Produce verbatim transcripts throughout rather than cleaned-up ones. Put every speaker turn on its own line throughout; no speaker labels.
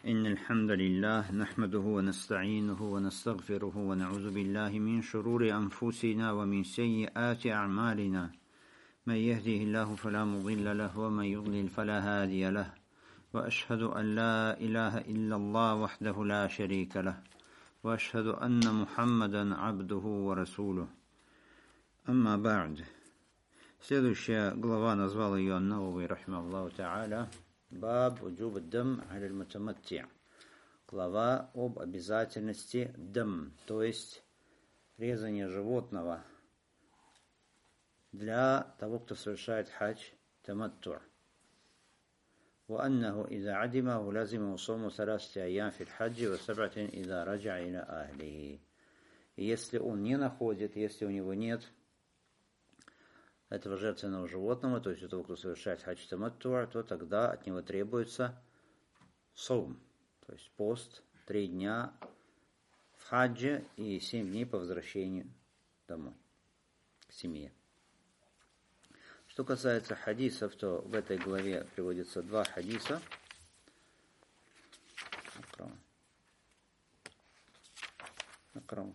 إن الحمد لله نحمده ونستعينه ونستغفره ونعوذ بالله من شرور أنفسنا ومن سيئات أعمالنا من يهده الله فلا مضل له ومن يضلل فلا هادي له وأشهد أن لا إله إلا الله وحده لا شريك له وأشهد أن محمدا عبده ورسوله. أما بعد. Следующая глава, назвал ее Ан-Навави рахимахуллаху та'аля, Баб уджуб дам аль мутаматти. Глава об обязательности дам, то есть резание животного для того, кто совершает хадж таматту. وأنه إذا عدمه لازمه صوم ثلاثة أيام في الحج وسبعة إذا رجع إلى أهله. И если он не находит, если у него нет этого жертвенного животного, то есть у того, кто совершает хадж таматту, то тогда от него требуется саум, то есть пост, три дня в хаджи и семь дней по возвращению домой, к семье. Что касается хадисов, то в этой главе приводится два хадиса. Акрам. Акрам.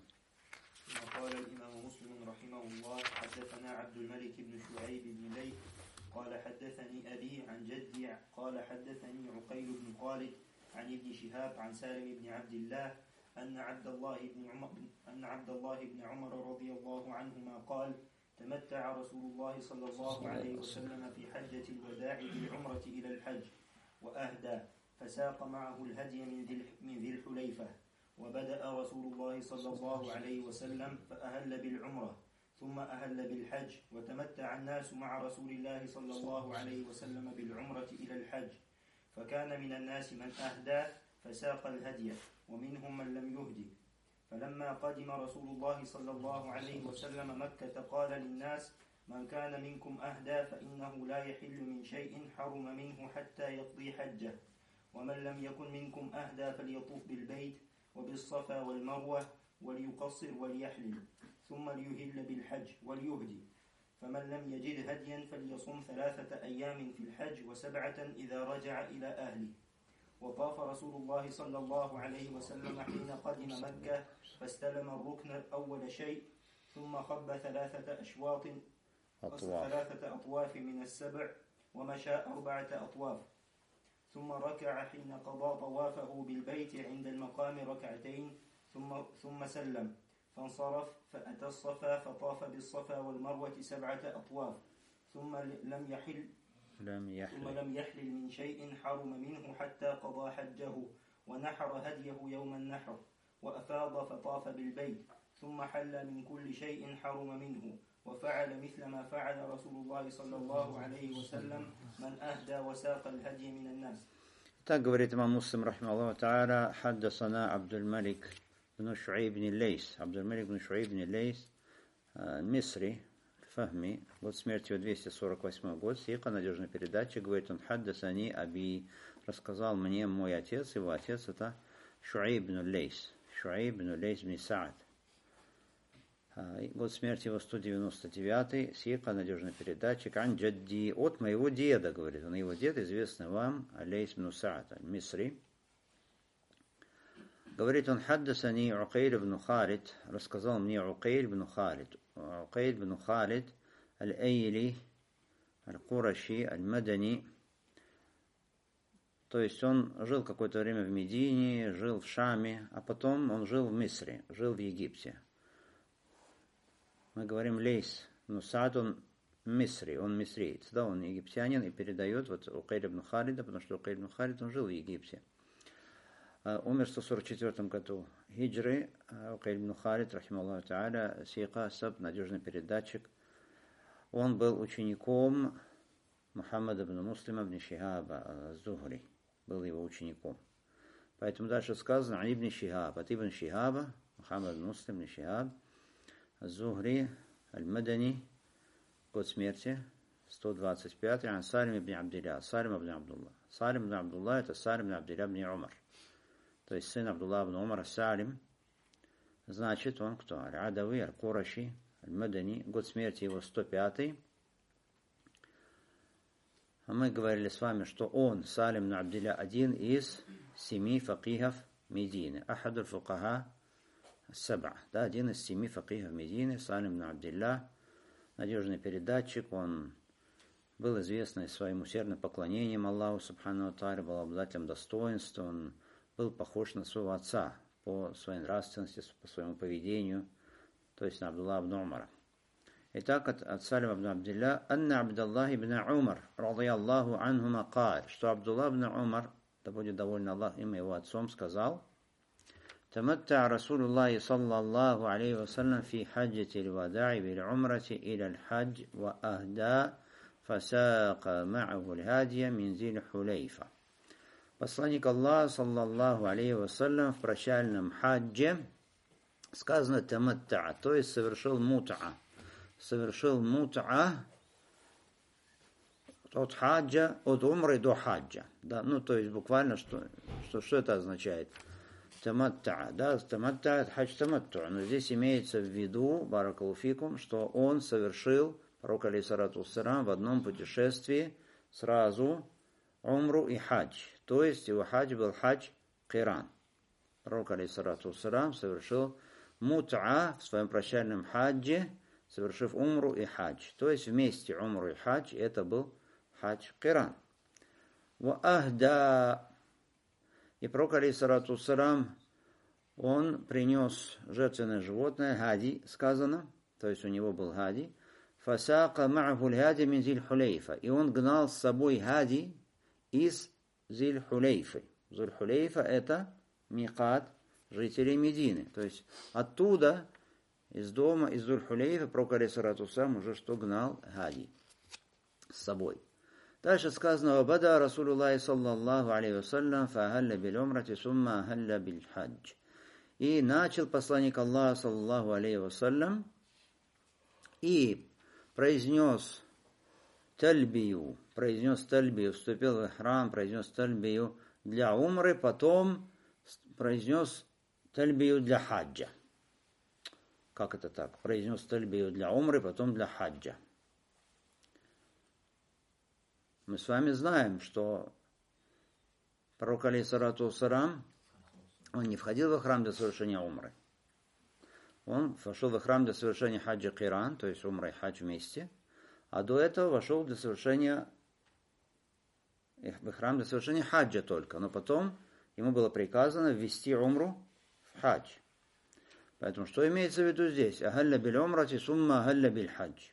قال الإمام مسلم رحمه الله حدثنا عبد الملك بن شعيب بن ليث قال حدثني أبي عن جدي قال حدثني عقيل بن خالد عن ابن شهاب عن سالم بن عبد الله أن عبد الله بن عمر أن عبد الله بن عمر رضي الله عنهما قال تمتع رسول الله صلى الله عليه وسلم في حجة الوداع بالعمرة إلى الحج وأهدى فساق معه الهدي من ذي الحليفة وبدأ رسول الله صلى الله عليه وسلم فأهل بالعمرة ثم أهل بالحج وتمتع الناس مع رسول الله صلى الله عليه وسلم بالعمرة إلى الحج فكان من الناس من أهدى فساق الهدي ومنهم من لم يهدي فلما قدم رسول الله صلى الله عليه وسلم مكة قال للناس من كان منكم أهدى فإنه لا يحل من شيء حرم منه حتى يقضي حجه ومن لم يكن منكم أهدى فليطوف بالبيت وبالصفا والمروة وليقصر وليحلل ثم ليهل بالحج وليهدي فمن لم يجد هديا فليصم ثلاثة أيام في الحج وسبعة إذا رجع إلى أهله. وطاف رسول الله صلى الله عليه وسلم حين قدم مكة فاستلم الركن أول شيء ثم خب ثلاثة أشواط
أطواف.
ثلاثة أطواف من السبع ومشى أربعة أطواف ثم ركع حين قضى طوافه بالبيت عند المقام ركعتين ثم ثم سلم فانصرف فأتى الصفا فطاف بالصفا والمروة سبعة أطواف ثم لم يحل
لم يحل
ثم لم يحلل من شيء حرم منه حتى قضى حجه ونحر هديه يوم النحر وأفاض فطاف بالبيت ثم حل من كل شيء حرم منه وفعل مثل ما فعل رسول الله صلى الله عليه وسلم من أهدى وساق الهدي من الناس.
Так говорит имам Муслим рахимахуллаху та'аля, حدثنا عبد الملك بن شعيب بن ليث. عبد الملك بن شعيب بن ليث, Мисри, Фахми, год смерти его двести сорок восьмой год, сика, надежный передатчик, говорит он, حدثني أبي, рассказал мне мой отец, его отец это Шуайб бн Лейс, Шуайб бн Лейс бн Саад. Год смерти его сто девяносто девятый, сика, надежный передатчик, ан джадди, от моего деда, говорит он, его дед, известный вам, Лейс бн Саад, Мисри. Говорит он, حدثني عقيل بن خالد, рассказал мне عقيل بن خالد, عقيل بن خالد الأيلي القرشي المدني, то есть он жил какое-то время в Медине, жил в Шаме, а потом он жил в Мисре, жил в Египте. Мы говорим Лейс, но Саад он Мисри, он мисриец, да, он египтянин и передает вот Уқейл ибн Халида, потому что Уқейл ибн Халид, он жил в Египте. Умер в сто сорок четвёртом году хиджры, Уқейл ибн Халид, рахимахуллаху та'аля, сика, саб, надежный передатчик. Он был учеником Мухаммада ибн Муслима ибн Шихаба Зухри, был его учеником. Поэтому дальше сказано, ан ибн Шихаб, от ибн Шихаба, Мухаммад ибн Муслим ибн Шихаб, Зухри, аль-Мадани, год смерти, сто двадцать пятый, ан Салим ибн Абдилля, Салим ибн Абдулла. Салим ибн Абдулла, это Салим ибн Абдилля ибн Умар. То есть сын Абдулла ибн Умара, Салим, значит, он кто? Аль-Адави, Аль-Кураши, Аль-Мадани, год смерти его сто пятый. А мы говорили с вами, что он, Салим ибн Абдилля, один из семи факихов Медины. Ахадуль фукаха саб'a. Да, один из семи факихов Медины, Салим ибн Абдилля, надежный передатчик. Он был известный своим усердным поклонением Аллаху Субхану ва Тааля, был обладателем достоинства. Он был похож на своего отца по своей нравственности, по своему поведению, то есть на Абдулла ибн Умара. Итак, от, от Салима ибн Абдилля, «Анна Абдаллах ибн Умар, радиаллаху анхума каль», что Абдулла ибн Умар, да будет доволен Аллах им и его отцом, сказал: «Таматтаа Расулуллахи саллаллаху алейхи вассалям фи хаджати аль-вада'i биль-умрати иля-аль-хадж ва ахда фасака ма'аху аль-хадия мин зиль-хулейфа». Посланник Аллаха саллаллаху алейхи вассалям в прощальном хаджи, сказано таматтаа, то есть совершил мут'a, совершил мут'a от хаджа, от умры до хаджа. Да, ну, то есть буквально, что, что, что это означает? Таматтаа, да, таматтаа, хадж таматту. Но здесь имеется в виду, баракалуфикум, что он совершил, пророк алейхиссалату вассалям, в одном путешествии сразу умру и хадж. То есть его хадж был хадж киран. Пророк алейхиссалату вассалям совершил мут'a в своем прощальном хаджи, совершив умру и хадж. То есть вместе умру и хадж, это был хадж киран. Ва ахда, и пророк алейхиссалату вассалям, он принес жертвенное животное, хади, сказано, то есть у него был хади, фасака ма'аху аль-хади мин зиль-хулейфа, и он гнал с собой хади из зиль-хулейфы. Зиль-хулейфа это микат жителей Медины, то есть оттуда, из дома, из Зуль-Хулейфа, пророк алейхиссалату вассалям уже что гнал хади с собой. Дальше сказано: «Вабада Расулуллахи саллаллаху алейхи вассалям фахалля биль-умрати сумма ахалля биль-хадж». И начал посланник Аллаха саллаллаху алейхи вассалям и произнес тальбию, произнес тальбию, вступил в храм, произнес тальбию для умры, потом произнес тальбию для хаджа. Как это так? Произнес тальбию для умры, потом для хаджа. Мы с вами знаем, что пророк алейхиссалату вассалям, он не входил в храм для совершения умры. Он вошел в храм для совершения хаджа киран, то есть умра и хадж вместе, а до этого вошел для совершения в храм для совершения хаджа только. Но потом ему было приказано ввести умру в хадж. Поэтому что имеется в виду здесь? Ахалля биль-умрати сумма ахалля биль-хадж.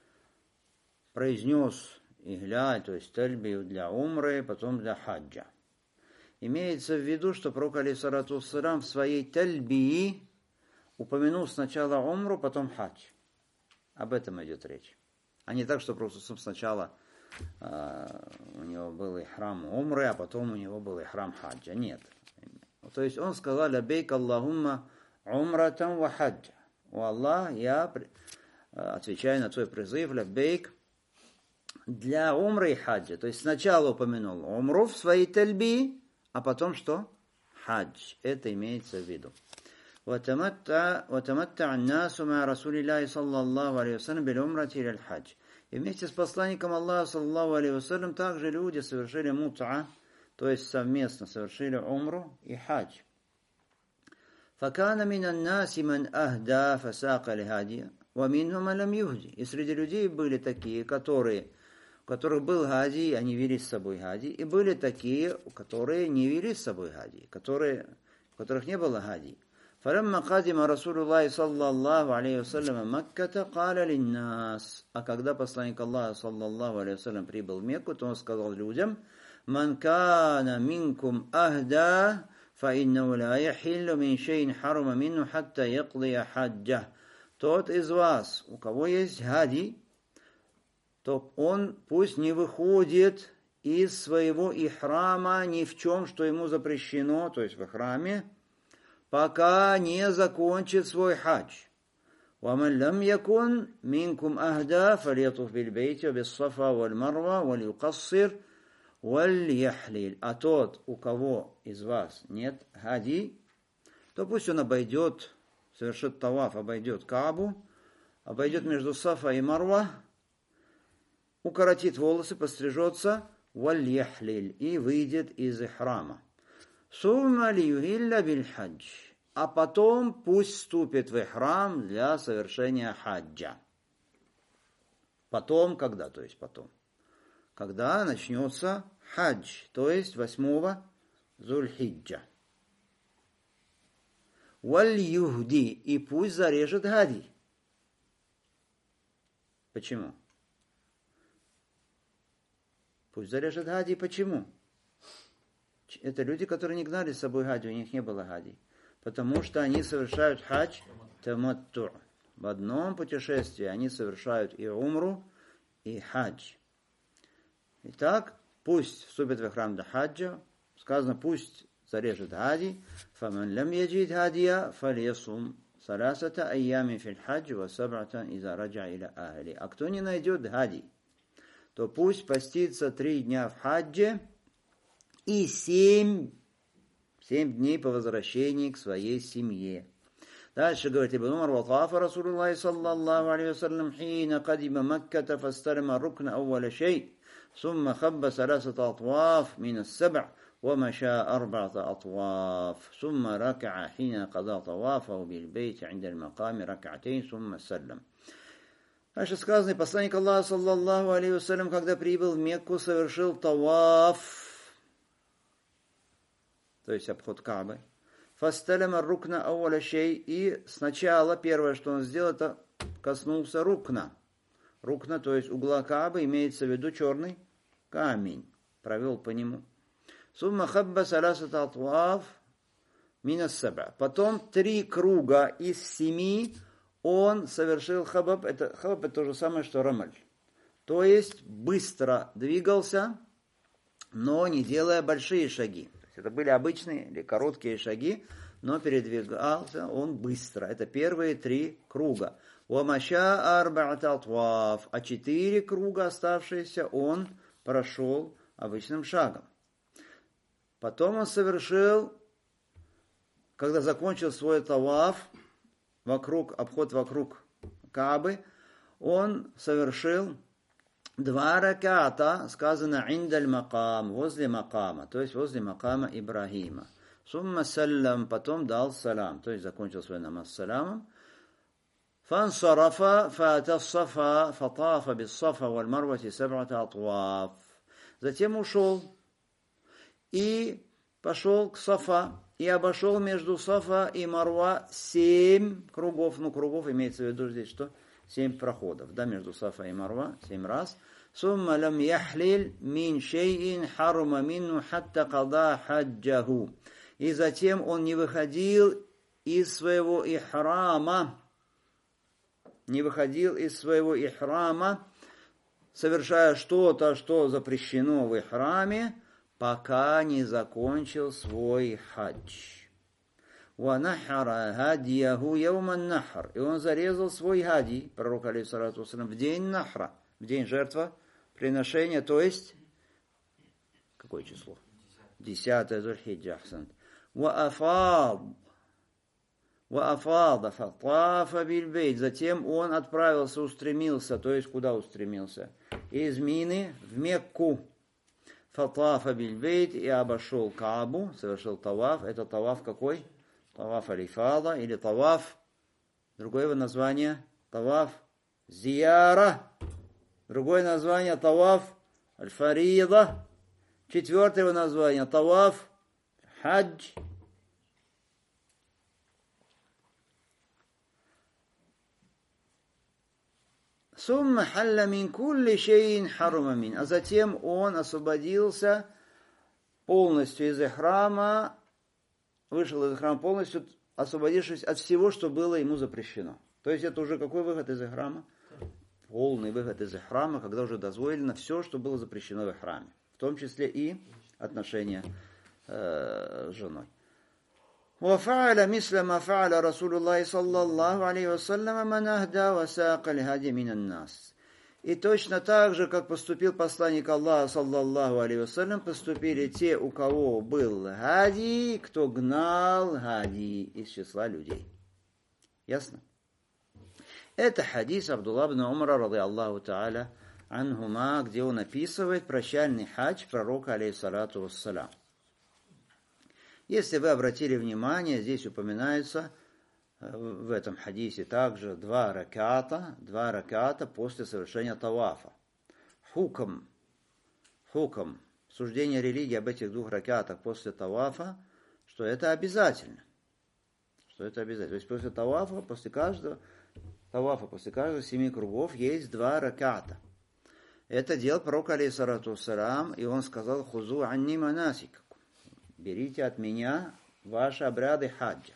Произнес ихля, то есть тальбию для умры, потом для хаджа. Имеется в виду, что пророк алейхиссалату вассалям в своей тальбии упомянул сначала умру, потом хадж. Об этом идет речь. А не так, что просто сначала э, у него был и храм умры, а потом у него был и храм хаджа. Нет. То есть он сказал: «Лабейк Аллахумма умратан ва хаджа». О Аллах, я отвечаю на твой призыв, лаббейк, для умры и хаджа. То есть сначала упомянул умру в своей тальби, а потом что? Хадж. Это имеется в виду. وَتَمَتَّعَ النَّاسُ مَعَ رَسُولِ اللَّهِ صَلَّى اللَّهُ عَلَيْهِ وَسَلَّمَ بِالْعُمْرَةِ إِلَى الْحَجِّ. И вместе с посланником Аллаха, саллаллаху алейхи вассалям, также люди совершили мут'a, то есть совместно совершили умру и хадж. فَكَانَ مِنَ النَّاسِ مَنْ أَهْدَى فَسَاقَ لِهَادِيَ وَمِنْهُمْ مَنْ لَمْ يُهْدِ. И среди людей были такие, которые, у которых был хади, они вели с собой хади, и были такие, которые не вели с собой хади, которые, у которых не было хади. فَلَمَّا قَدِمَ رَسُولُ اللَّهِ صَلَّى اللَّهُ عَلَيْهِ وَسَلَّمَ مَكَّةَ قَالَ لِلنَّاسِ. А когда посланник Аллаха, саллаллаху алейхи вассалям, прибыл в Мекку, то он сказал людям: «Ман кана минкум ахда, فَإِنَّهُ لَا يَحِلُّ مِنْ شَيْءٍ حَرَمَ مِنْهُ حَتَّى يَقْضِيَ حَجَّهُ». Тот из вас, у кого есть хади, то он пусть не выходит из своего ихрама ни в чем, что ему запрещено, то есть в храме, пока не закончит свой хадж. وَمَنْ لَمْ يَكُنْ مِنْكُمْ أَهْدَى فَلْيَطُفْ بِالْبَيْتِ وَبِالصَّفَا وَالْمَرْوَةِ وَلْيُقَصِّرْ وَلْيَحْلِلْ. А тот, у кого из вас нет хади, то пусть он обойдет, совершит таваф, обойдет Каабу, обойдет между Сафа и Марва, укоротит волосы, пострижется, вальяхлиль, и выйдет из ихрама. Сумма лиюхилля биль хадж. А потом пусть вступит в ихрам для совершения хаджа. Потом, когда? То есть потом. Когда начнется хадж, то есть восьмого Зуль-Хиджа. Валь-Юхди, и пусть зарежет гадий. Почему? Пусть зарежет гадий. Почему? Это люди, которые не гнали с собой гади, у них не было гадий. Потому что они совершают хадж таматту. В одном путешествии они совершают и умру, и хадж. Итак, пусть вступит в храм до хаджа. Сказано, пусть зарежет гади. Фаман лам яджид гадия фальясум саласата айями фил хадж ва саб'атан иза раджа иля ахли. А кто не найдет гади, то пусть постится три дня в хадже и семь, семь дней по возвращении к своей семье. Дальше говорит Ибн Умар: «Ватафа Расулуллахи саллаллаху алейхи вассалям хина кадима Макката фасталама рукна ауаля шей, сумма хабба саласата атваф мин ас-саб'а, ومشى أربعة أطواف ثم ركع حين قضى طوافه بالبيت عند المقام ركعتين ثم سلم». Дальше сказано, посланник Аллаха саллаллаху алейхи вассалям, когда прибыл в Мекку, совершил таваф, то есть обход Каабы. Фасталама рукна ауаля шей, и сначала первое, что он сделал, это коснулся рукна. Рукна, то есть угла Каабы, имеется в виду черный камень. Провел по нему. Сумма хабба саласата атваф мин ас-саб'а. Потом три круга из семи он совершил хабаб. Это, хабаб это то же самое, что рамаль. То есть быстро двигался, но не делая большие шаги. Это были обычные или короткие шаги, но передвигался он быстро. Это первые три круга. Уамаша арба'ат атваф. А четыре круга оставшиеся он прошел обычным шагом. Потом он совершил, когда закончил свой таваф, вокруг, обход вокруг Каабы, он совершил два раката, сказано индаль макам, возле макама, то есть возле макама Ибрахима. Сумма саллам, потом дал салам, то есть закончил свой намаз саламом. Фансарафа фаата сафа фатафа бис сафа валь марвати саб'ата атваф. Затем ушел и пошел к Сафа, и обошел между Сафа и Марва семь кругов. Ну, кругов имеется в виду здесь, что семь проходов, да, между Сафа и Марва, семь раз. Сумма лам яхлил мин шейин харума минну хатта када хаджаху. И затем он не выходил из своего ихрама, не выходил из своего ихрама, совершая что-то, что запрещено в ихраме, пока не закончил свой хадж. وَنَحَرَ هَدْيَهُ يَوْمَ النَّحْرِ. И он зарезал свой хади, пророк алейхиссалату вассалям, в день нахра, в день жертва приношения, то есть, какое число? Десятое Зуль-Хиджа. وَأَفَاض وَأَفَاضَ فَطَافَ بِالْبَيْتِ. Затем он отправился, устремился, то есть, куда устремился? Из Мины в Мекку. Фатафа бильбейт, и обошел Каабу, совершил таваф. Это таваф какой? Таваф алифада или таваф. Другое его название таваф зияра. Другое название таваф аль-фарида. Четвертое его название таваф хадж. Сумма халла мин кулли шейин харума мин. А затем он освободился полностью из ихрама, вышел из ихрама полностью, освободившись от всего, что было ему запрещено. То есть это уже какой выход из ихрама? Полный выход из ихрама, когда уже дозволено все, что было запрещено в ихраме. В том числе и отношения э, с женой. وفعل مثل ما فعل رسول الله صلى الله عليه وسلم من أهدى وساق الهدي من الناس. И точно так же, как поступил посланник Аллаха, саллаллаху алейхи вассалям, поступили те, у кого был хади, кто гнал хади из числа людей. Ясно? Это хадис Абдулла ибн Умара, ради Аллаху та'аля анхума, где он описывает прощальный хадж пророка, алейхиссалату вассалям. Если вы обратили внимание, здесь упоминается в этом хадисе также два раката, два раката после совершения тавафа. Хукам, хукам, суждение религии об этих двух ракатах после тавафа, что это обязательно. Что это обязательно. То есть после тавафа, после каждого тавафа, после каждого семи кругов есть два раката. Это делал пророк алейхиссалату вассалям, и он сказал: хузу анни манасикакум. Берите от меня ваши обряды хаджа.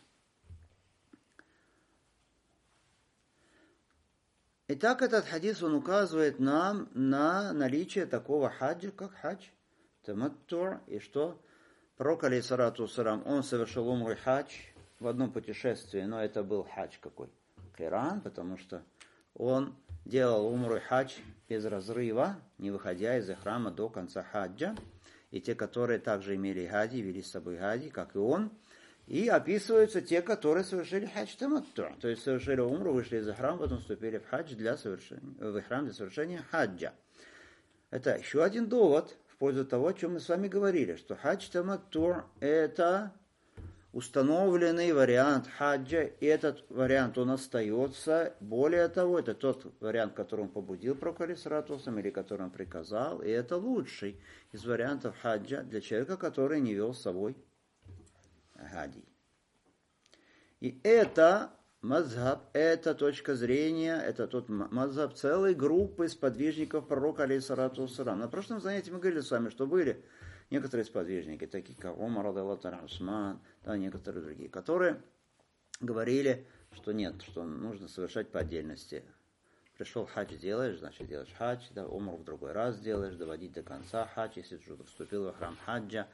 Итак, этот хадис, он указывает нам на наличие такого хаджа, как хадж таматту, и что пророк алейхиссалату вассалям, он совершил умру и хадж в одном путешествии, но это был хадж какой? Киран, потому что он делал умру и хадж без разрыва, не выходя из храма до конца хаджа, и те, которые также имели хади, вели с собой хади, как и он. И описываются те, которые совершили хадж таматту, то есть совершили умру, вышли из храма, потом вступили в хадж для совершения, в храм для совершения хаджа. Это еще один довод в пользу того, о чем мы с вами говорили, что хадж таматту – это установленный вариант хаджа, и этот вариант, он остается. Более того, это тот вариант, которым побудил пророк алейхиссалату вассалям, или которым приказал, и это лучший из вариантов хаджа для человека, который не вел с собой хади. И это мазхаб, это точка зрения, это тот мазхаб целой группы сподвижников пророка алейхиссалату вассалям. На прошлом занятии мы говорили с вами, что были некоторые сподвижники, такие как Умар, радиаллаху анху, Усман, да, некоторые другие, которые говорили, что нет, что нужно совершать по отдельности. Пришел хадж делаешь, значит делаешь хадж, да, умру в другой раз делаешь, доводить до конца хадж, если ты уже вступил в храм хаджа.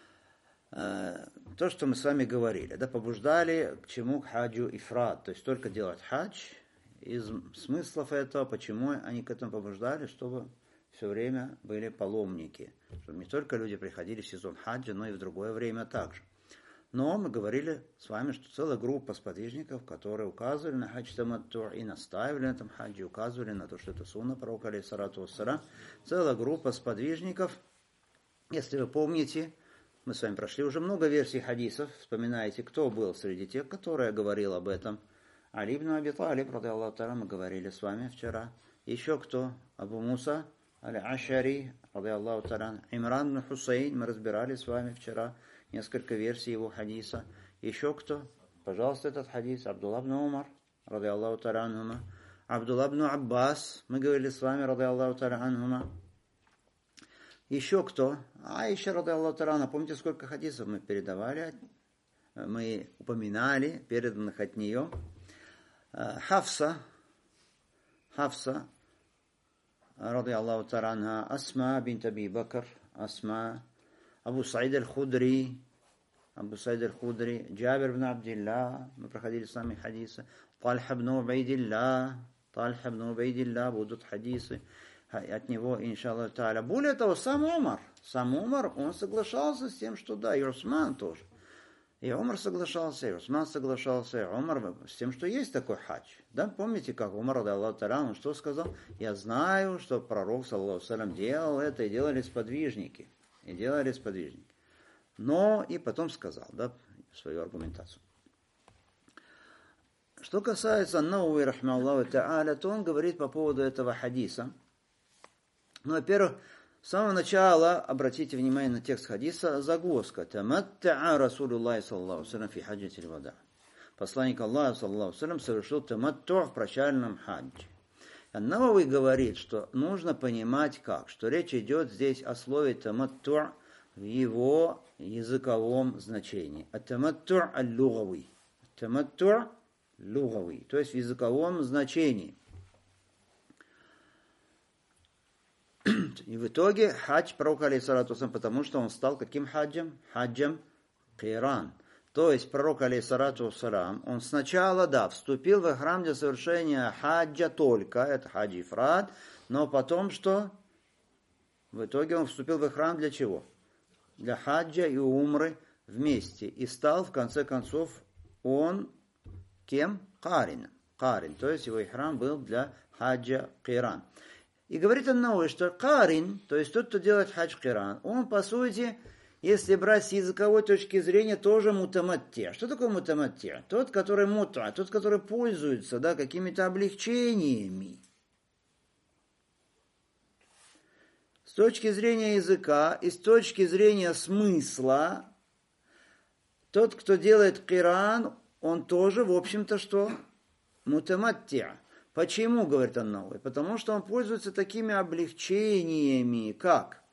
То, что мы с вами говорили, да, побуждали к чему? К хаджу ифрад, то есть только делать хадж. Из смыслов этого, почему они к этому побуждали, чтобы все время были паломники, чтобы не только люди приходили в сезон хаджа, но и в другое время также. Но мы говорили с вами, что целая группа сподвижников, которые указывали на хадж таматту и настаивали на этом хаджи, указывали на то, что это сунна пророка алейхиссалату вассалям. Целая группа сподвижников, если вы помните, мы с вами прошли уже много версий хадисов, вспоминаете, кто был среди тех, которые говорил об этом. Али ибн Аби Талиб, радиаллаху та'аля, мы говорили с вами вчера. Еще кто? Абу Муса аль-Ашари, радиаллаху та'аля. Имран ибн Хусейн, мы разбирали с вами вчера несколько версий его хадиса. Еще кто? Пожалуйста, этот хадис. Абдулла ибн Умар, радиаллаху та'аля анхума. Абдулла ибн Аббас, мы говорили с вами, радиаллаху та'аля анхума. Еще кто? Аиша, радиаллаху та'аля, помните, сколько хадисов мы передавали, мы упоминали, переданных от нее. Хафса, Хафса, радиаллаху та'аля, Асма бинт Аби Бакр, Асма, Абу Саид аль-Худри, Абу Саид аль-Худри, Джабир ибн Абдилла, мы проходили с вами хадисы, Тальха ибн Убайдилла, Тальха ибн Убайдилла, будут хадисы от него, иншаллах та'аля. Более того, сам Умар, сам Умар, он соглашался с тем, что да, и Усман тоже. И Умар соглашался, и Усман соглашался, и Умар с тем, что есть такой хадж. Да, помните, как Умар, радиаллаху та'аля, он что сказал? Я знаю, что пророк, саллаллаху алейхи ва саллям, делал это, и делали сподвижники. И делали сподвижники. Но и потом сказал, да, свою аргументацию. Что касается Науи, рахмаллаху та'аля, то он говорит по поводу этого хадиса. Ну, во-первых, с самого начала обратите внимание на текст хадиса, загвоздка. Таматта'a Расулуллахи саллаллаху алейхи ва саллям фи хаджатиль вада. Посланник Аллаха саллаллаху алейхи ва саллям совершил таматту в прощальном хаджи. Науи говорит, что нужно понимать как, что речь идет здесь о слове таматту в его языковом значении. А таматту аль-лугави. Таматту лугави, то есть в языковом значении. И в итоге хадж пророка алейхиссалату вассалям, потому что он стал каким хаджем? Хаджем киран. То есть пророк алейхиссалату вассалям, он сначала, да, вступил в храм для совершения хаджа только, это хадж ифрад, но потом что? В итоге он вступил в храм для чего? Для хаджа и умры вместе. И стал, в конце концов, он кем? Карин. Карин. То есть его храм был для хаджа киран. И говорит Ан-Науи, что карин, то есть тот, кто делает хадж киран, он, по сути, если брать с языковой точки зрения, тоже мутаматти. Что такое мутаматти? Тот, который мутва, тот, который пользуется, да, какими-то облегчениями. С точки зрения языка и с точки зрения смысла, тот, кто делает киран, он тоже, в общем-то, что? Мутаматти. Почему, говорит Ан-Навави? Потому что он пользуется такими облегчениями, как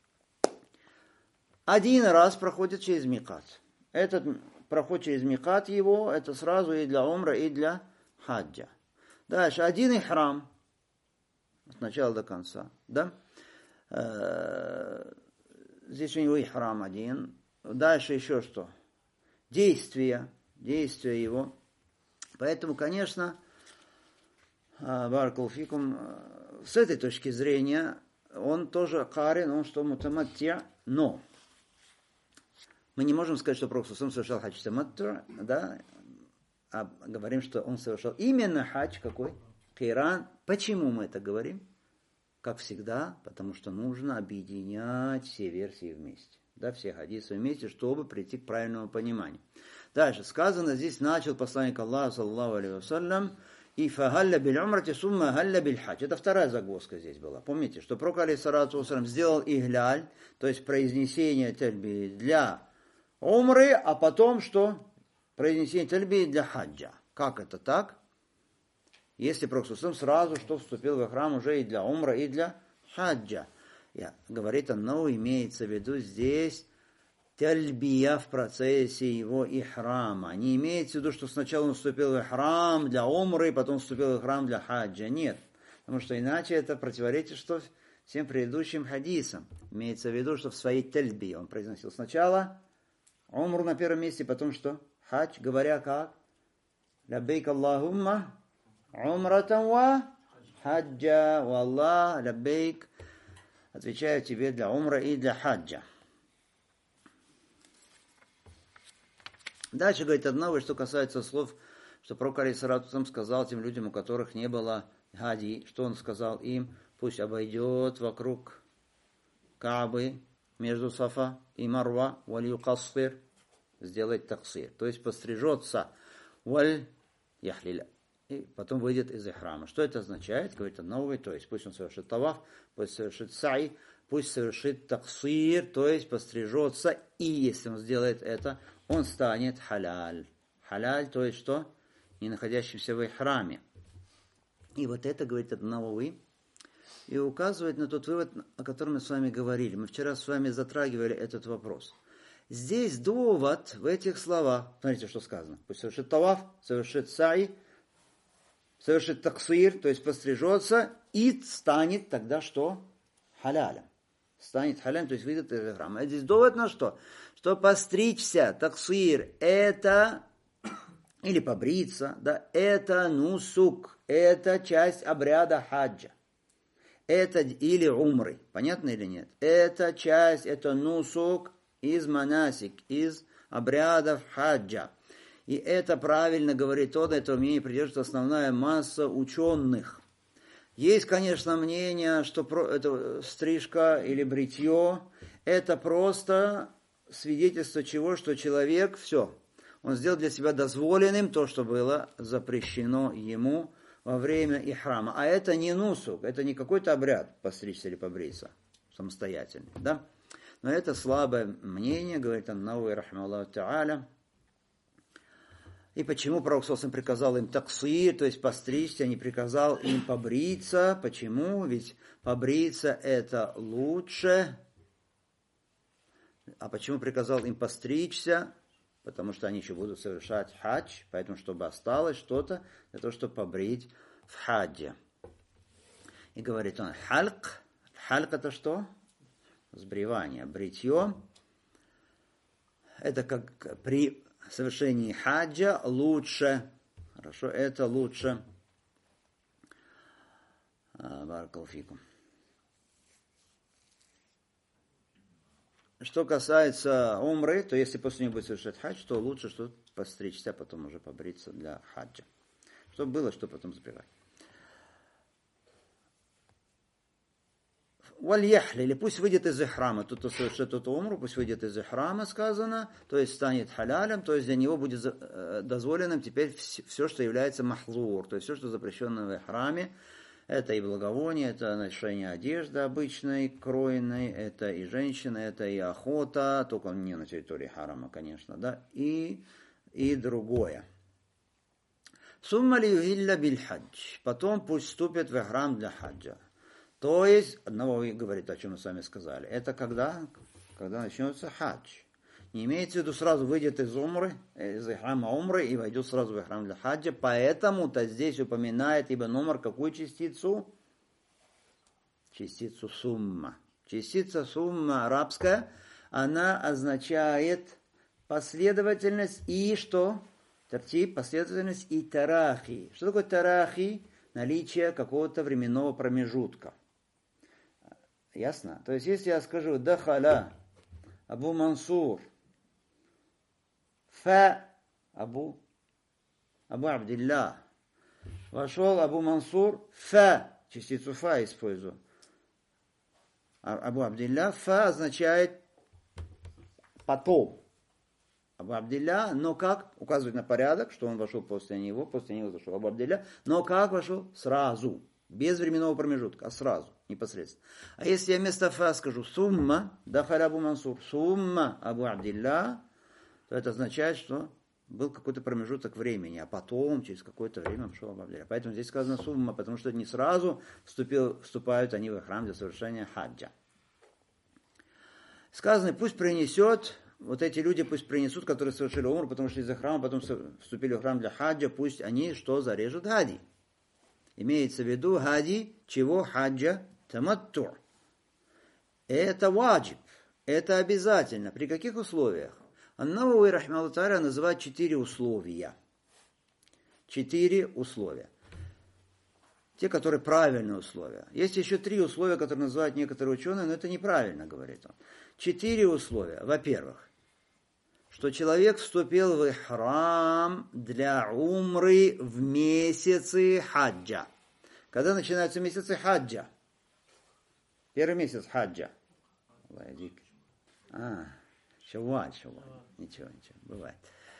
один раз проходит через микат. Этот проход через микат его, это сразу и для умра, и для хаджа. Дальше, один ихрам, от начала до конца, да? Здесь у него ихрам один. Дальше еще что? Действия, действия его. Поэтому, конечно, баракалфикум, с этой точки зрения, он тоже карин, он что мутаматти, но мы не можем сказать, что Пророк совершал хадж таматту, да, а говорим, что он совершал именно хадж какой? Киран. Почему мы это говорим? Как всегда, потому что нужно объединять все версии вместе. Да, все хадисы вместе, чтобы прийти к правильному пониманию. Дальше сказано, здесь начал посланник Аллаха, саллаллаху алейхи вассалям, и фагалля биль умрати сумма галля биль хадж. Это вторая загвоздка здесь была. Помните, что Пророк алейхиссалату вассалям сделал игляль, то есть произнесение тальби для умры, а потом что? Произнесение тальби для хаджа. Как это так? Если Пророк сразу что вступил в храм уже и для умра, и для хаджа. Я, говорит он, но имеется в виду здесь тальбия в процессе его ихрама. Не имеется в виду, что сначала он вступил в храм для умры, потом вступил в храм для хаджа. Нет. Потому что иначе это противоречит что всем предыдущим хадисам. Имеется в виду, что в своей тальбии он произносил сначала умру на первом месте, потом что? Хадж, говоря как? Лаббейк Аллахумма умратан ва хаджа, ва Аллах, лаббейк. Отвечаю тебе для умра и для хаджа. Дальше говорит одно, что касается слов, что Пророк алейхиссалату сказал тем людям, у которых не было хади, что он сказал им, пусть обойдет вокруг Каабы, между Сафа и Марва, валь юкассир, сделает таксир, то есть пострижется, валь яхлиля, и потом выйдет из ихрама. Что это означает? Говорит новый, то есть пусть он совершит таваф, пусть совершит сай, пусть совершит таксир, то есть пострижется, и если он сделает это, он станет халяль. Халяль, то есть что? Не находящимся в ихраме. И вот это, говорит Ан-Навави, и указывает на тот вывод, о котором мы с вами говорили. Мы вчера с вами затрагивали этот вопрос. Здесь довод в этих словах. Смотрите, что сказано. Пусть совершит таваф, совершит сай, совершит таксир, то есть пострижется, и станет тогда что? Халялем. Станет халялем, то есть выйдет из храма. А здесь довод на что? Что постричься, таксир, это, или побриться, да, это нусук, это часть обряда хаджа. Это или умры. Понятно или нет? Это часть, это нусук из манасик, из обрядов хаджа. И это правильно говорит он, это мнение придерживается основная масса ученых. Есть, конечно, мнение, что это стрижка или бритье, это просто свидетельство чего, что человек, все, он сделал для себя дозволенным то, что было запрещено ему во время ихрама. А это не нусук, это не какой-то обряд постричься или побриться самостоятельно, да? Но это слабое мнение, говорит Ан-Навави рахимахуллаху та'аля. И почему Пророк саллаллаху приказал им таксир, то есть постричься, а не приказал им побриться? Почему? Ведь побриться это лучше. А почему приказал им постричься? Потому что они еще будут совершать хадж, поэтому чтобы осталось что-то для того, чтобы побрить в хаджи. И говорит он, хальк. Хальк это что? Сбривание, бритье. Это как при совершении хаджа лучше. Хорошо, это лучше. Баракалфикум. Что касается умры, то если после нее будет совершать хадж, то лучше что постричься, а потом уже побриться для хаджа. Чтобы было, что потом сбривать. вальяхли, или пусть выйдет из ихрама. Тот, кто совершит эту умру, пусть выйдет из ихрама, сказано, то есть станет халялем, то есть для него будет дозволенным теперь все, что является махзур, то есть все, что запрещено в ихраме. Это и благовоние, это ношение одежды обычной, кроенной, это и женщина, это и охота, только не на территории харама, конечно, да, и, и другое. Сумма лиюхилля биль хадж. Потом пусть вступит в ихрам для хаджа. То есть, одного говорит, о чем мы с вами сказали. Это когда? Когда начнется хадж. Не имеется в виду сразу выйдет из умры, из ихрама умры и войдет сразу в ихрам для хаджа. Поэтому-то здесь упоминает Ибн Умар какую частицу? Частицу сумма. Частица сумма арабская, она означает последовательность и что? Тартиб, последовательность и тарахи. Что такое тарахи? Наличие какого-то временного промежутка. Ясно? То есть, если я скажу дахаля Абу Мансур фа Абу Абу Абдилля, вошел Абу Мансур фа, частицу фа использую. Абу Абдилля фа означает потом. Абу Абдилля, но как? Указывает на порядок, что он вошел после него, после него зашел Абу Абдилля, но как вошел? Сразу. Без временного промежутка, а сразу, непосредственно. А если я вместо фа скажу сумма, дахаля Абу Мансур, сумма Абу Абдилля, то это означает, что был какой-то промежуток времени, а потом, через какое-то время, вошел Абу Абдилля. Поэтому здесь сказано сумма, потому что не сразу вступил, вступают они в храм для совершения хаджа. Сказано, пусть принесет, вот эти люди пусть принесут, которые совершили умру, потому что из-за храма потом вступили в храм для хаджа, пусть они что, зарежут хади. Имеется в виду хади, чего хаджа? Таматту. Это ваджиб, это обязательно. При каких условиях? Ан-Навави рахимахуллаху тааля называет четыре условия. Четыре условия. Те, которые правильные условия. Есть еще три условия, которые называют некоторые ученые, но это неправильно, говорит он. Четыре условия. Во-первых, что человек вступил в ихрам для умры в месяцы хаджа. Когда начинаются месяцы хаджа? Первый месяц хаджа. А, шавваль, шавваль. Ничего, ничего, бывает.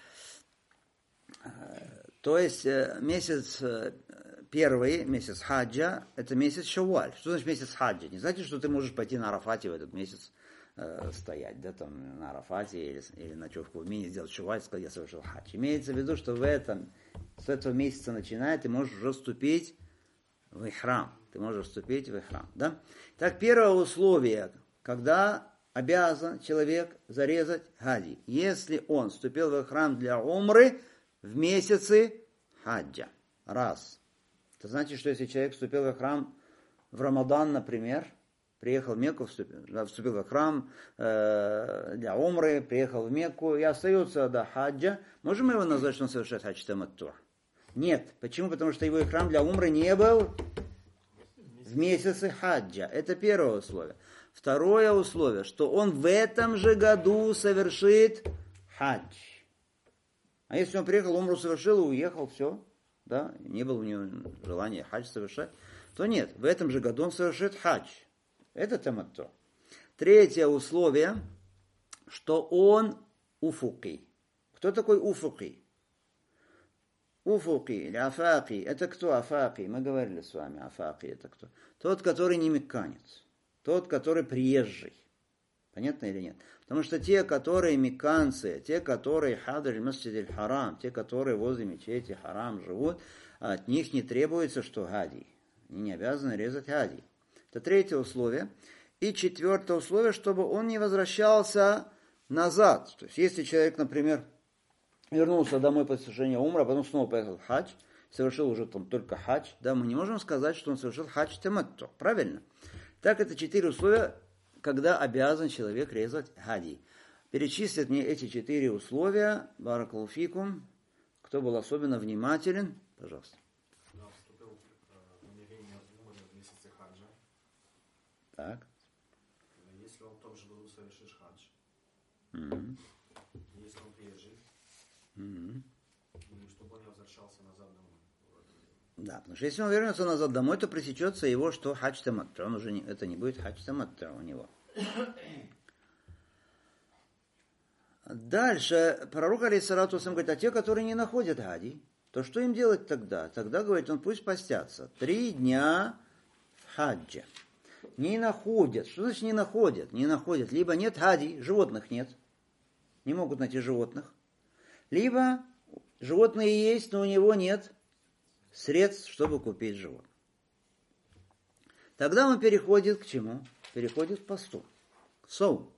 То есть месяц, первый месяц хаджа, это месяц шавваль. Что значит месяц хаджа? Не значит, что ты можешь пойти на Арафате в этот месяц стоять, да, там на Арафате или, или ночевку в Мине, сделать шавваль, сказать, я совершил хадж. Имеется в виду, что в этом, с этого месяца начиная, ты можешь уже вступить в ихрам. Ты можешь вступить в ихрам, да? Так, первое условие, когда обязан человек зарезать хади, если он вступил в ихрам для умры в месяцы хаджа. Раз. Это значит, что если человек вступил в ихрам в Рамадан, например, приехал в Мекку, вступил, вступил в храм э, для умры, приехал в Мекку и остается до хаджа. Можем мы его назвать, что он совершает хадж таматту? Нет. Почему? Потому что его храм для умры не был в месяце хаджа. Это первое условие. Второе условие, что он в этом же году совершит хадж. А если он приехал, умру совершил и уехал, все, да, не было у него желания хадж совершать, то нет, в этом же году он совершит хадж. Это таматту. Третье условие, что он уфуки. Кто такой уфуки? Уфуки или афаки. Это кто афаки? Мы говорили с вами, афаки это кто? Тот, который не мекканец. Тот, который приезжий. Понятно или нет? Потому что те, которые мекканцы, те, которые хадр масджид аль-харам, те, которые возле мечети харам живут, от них не требуется, что хади. Они не обязаны резать хади. Это третье условие. И четвертое условие, чтобы он не возвращался назад. То есть, если человек, например, вернулся домой после совершения умра, а потом снова поехал в хадж, совершил уже там только хадж, да, мы не можем сказать, что он совершил хадж таматту. Правильно? Так, это четыре условия, когда обязан человек резать хади. Перечислят мне эти четыре условия. Баракаллаху фикум. Кто был особенно внимателен, пожалуйста. Так.
Если он в том же году совершит хадж,
Mm-hmm.
если он приезжий,
Mm-hmm.
чтобы он не возвращался назад домой.
Да, потому что если он вернется назад домой, то пресечется его, что хадж таматту. Он уже не, это не будет хадж таматту у него. Дальше пророк алейхиссалату вассалям говорит, а те, которые не находят хади, то что им делать тогда? Тогда, говорит он, пусть постятся. Три дня в хаджа. Не находят. Что значит не находят? Не находят. Либо нет хади, животных нет. Не могут найти животных. Либо животные есть, но у него нет средств, чтобы купить животных. Тогда он переходит к чему? Переходит к посту. К соу.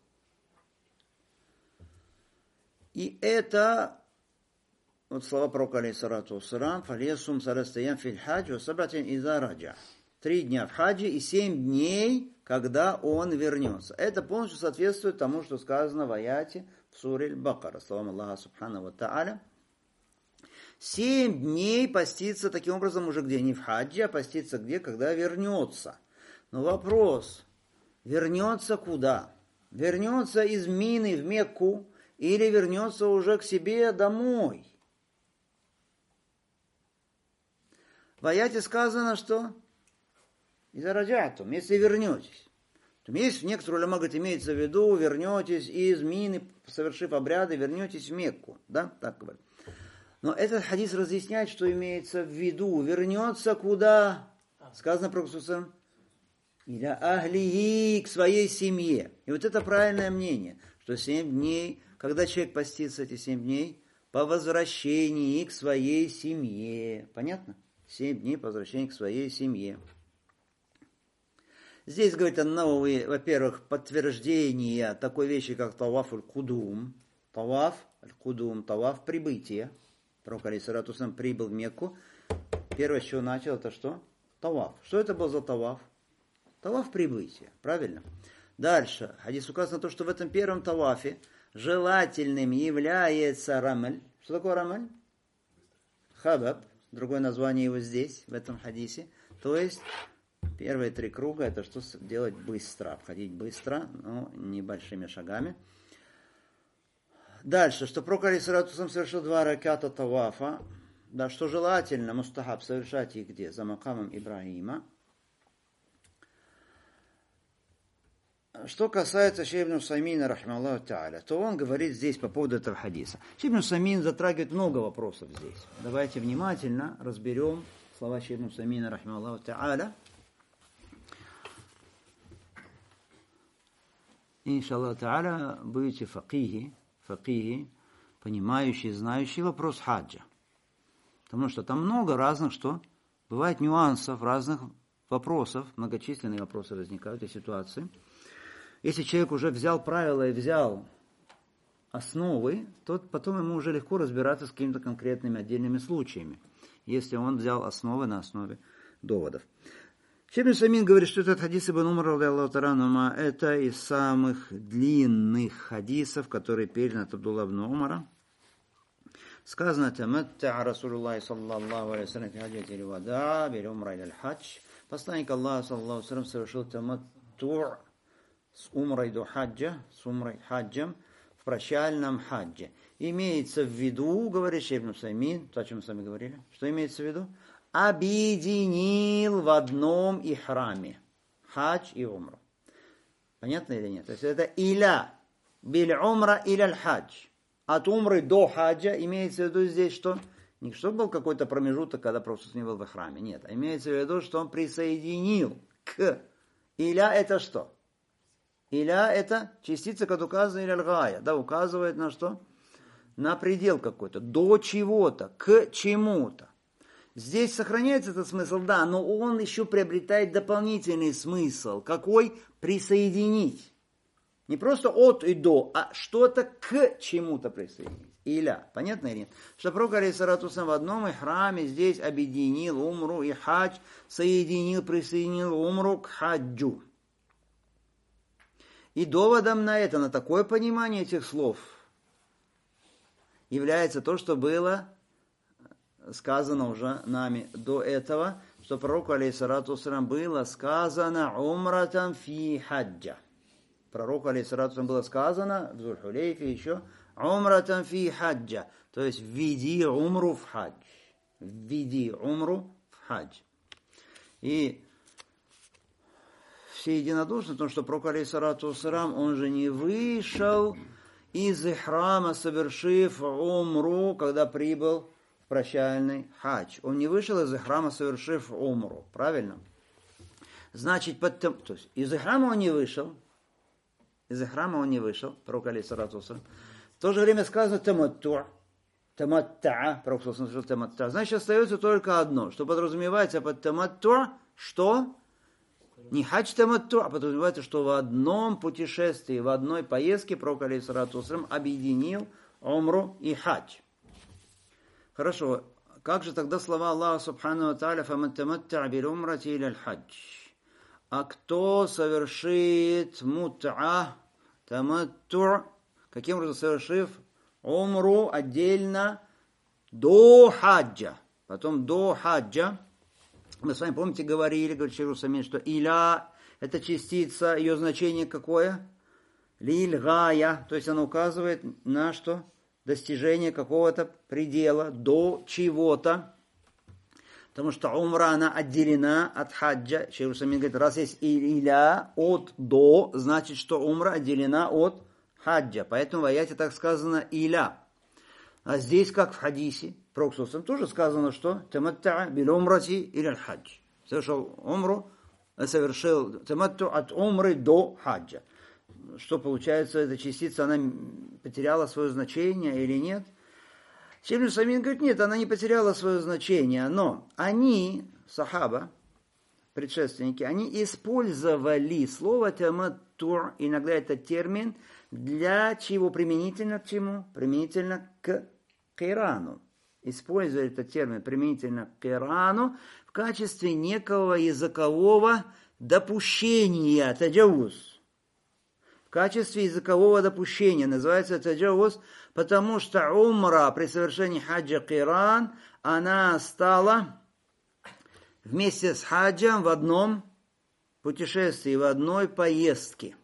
И это, вот слова пророка алейхиссалату вассалам, фалиясум саластаян филь хадж, васабатин иза раджа. Три дня в хаджи и семь дней, когда он вернется. Это полностью соответствует тому, что сказано в аяте в суре Аль-Бакара, словам Аллаха субхану ва тааля. Семь дней поститься таким образом уже где? Не в хаджи, а поститься где? Когда вернется. Но вопрос, вернется куда? Вернется из Мины в Мекку или вернется уже к себе домой? В аяте сказано, что из-за раджатум, если вернетесь. То есть некоторые уляма говорят, имеется в виду, вернетесь из Мины, совершив обряды, вернетесь в Мекку. Да, так говорят. Но этот хадис разъясняет, что имеется в виду. Вернется куда? Сказано про Иисуса. Иля ахлихи, к своей семье. И вот это правильное мнение, что семь дней, когда человек постится эти семь дней, по возвращении к своей семье. Понятно? Семь дней по возвращению к своей семье. Здесь, говорит Ан-Навави, во-первых, подтверждение такой вещи, как таваф аль-кудум. Таваф аль-кудум, таваф прибытия. Пророк алейхиссалату вассалям прибыл в Мекку. Первое, с чего начал, это что? Таваф. Что это был за таваф? Таваф прибытия, правильно? Дальше. Хадис указано на то, что в этом первом тавафе желательным является рамаль. Что такое рамаль? Хабаб. Другое название его здесь, в этом хадисе. То есть, первые три круга, это что делать быстро. Обходить быстро, но небольшими шагами. Дальше, что пророк алейхиссалату вассалям совершил два раката тавафа. Да, что желательно, мустахаб, совершать их где? За макамом Ибрагима. Что касается Шейх ибн Усаймина, рахмаллаху тааля, то он говорит здесь по поводу этого хадиса. Шейх ибн Усаймин затрагивает много вопросов здесь. Давайте внимательно разберем слова Шейх ибн Усаймина, рахмаллаху тааля. Иншаллах тааля, будете факихи, факихи, понимающие, знающие вопрос хаджа. Потому что там много разных, что бывает нюансов, разных вопросов, многочисленные вопросы возникают и ситуации. Если человек уже взял правила и взял основы, то потом ему уже легко разбираться с какими-то конкретными отдельными случаями, если он взял основы на основе доводов. Шейх ибн Усаймин говорит, что этот хадис Ибн Умар, это из самых длинных хадисов, которые переданы от Абдулла ибн Умара. Сказано, «Таматта'а Расулуллахи саллаллаху алейхи вассалям фи хаджати аль-вада биль умра иля аль-хадж». Посланник Аллаха саллаллаху алейхи вассалям совершил таматту' с умрой до хаджа, с умрой хаджем в прощальном хадже. Имеется в виду, говорит Шейх ибн Усаймин, то, о чем мы с вами говорили, что имеется в виду? Объединил в одном ихраме хадж и умру. Понятно или нет? То есть это иля, биль умра иля аль-хадж. От умры до хаджа имеется в виду здесь, что не что был какой-то промежуток, когда просто не был в храме. Нет, а имеется в виду, что он присоединил к. Иля это что? Иля это частица, которая указана иля аль-гая. Да, указывает на что? На предел какой-то. До чего-то, к чему-то. Здесь сохраняется этот смысл, да, но он еще приобретает дополнительный смысл. Какой? Присоединить. Не просто от и до, а что-то к чему-то присоединить. Иля. Понятно или нет? Что пророк алейхиссалату вассалям в одном храме здесь объединил умру и хадж, соединил, присоединил умру к хаджу. И доводом на это, на такое понимание этих слов, является то, что было сказано уже нами до этого, что пророку алейхиссалату вассалям было сказано умратан фи хаджа. Пророку алейхиссалату вассалям было сказано в Зуль-Хулейфе еще умратан фи хаджа, то есть введи умру в хадж. Введи умру в хадж. И все единодушны в том, что пророк алейхиссалату вассалам, он же не вышел из ихрама, совершив умру, когда прибыл в прощальный хадж. Он не вышел из ихрама, совершив умру. Правильно? Значит, под, то есть из ихрама он не вышел. Из ихрама он не вышел, пророк алейхиссалату вассалам. В то же время сказано таматту. Таматтаа, пророк совершил таматтаа. Значит, остается только одно, что подразумевается под таматту, что не хадж таматту, а подразумевается, что в одном путешествии, в одной поездке пророк алейхиссалату вассалам объединил умру и хадж. Хорошо, как же тогда слова Аллаха субхану ва тааля фаман таматтаа бил умрати иля хадж? А кто совершит мут'a, таматту, каким образом совершив умру отдельно до хаджа, потом до хаджа, мы с вами, помните, говорили, говорит Шейх Усаймин, что иля – это частица, ее значение какое? Лиль гая, то есть она указывает на что? Достижение какого-то предела, до чего-то. Потому что умра, она отделена от хаджа. Шейх Усаймин говорит, раз есть иля, от, до, значит, что умра отделена от хаджа. Поэтому в аяте так сказано иля. А здесь, как в хадисе, пророк тоже сказано, что таматтаа бил умрати иля хадж. Совершил умру, совершил таматту от умры до хаджа. Что получается, эта частица, она потеряла свое значение или нет? Шейх Усаймин говорит, нет, она не потеряла свое значение, но они, сахаба, предшественники, они использовали слово таматту, иногда этот термин, для чего? Применительно к чему? Применительно к кирану. Используя этот термин применительно к кирану в качестве некого языкового допущения, таджауз. В качестве языкового допущения называется таджауз, потому что умра при совершении хаджа киран, она стала вместе с хаджем в одном путешествии, в одной поездке.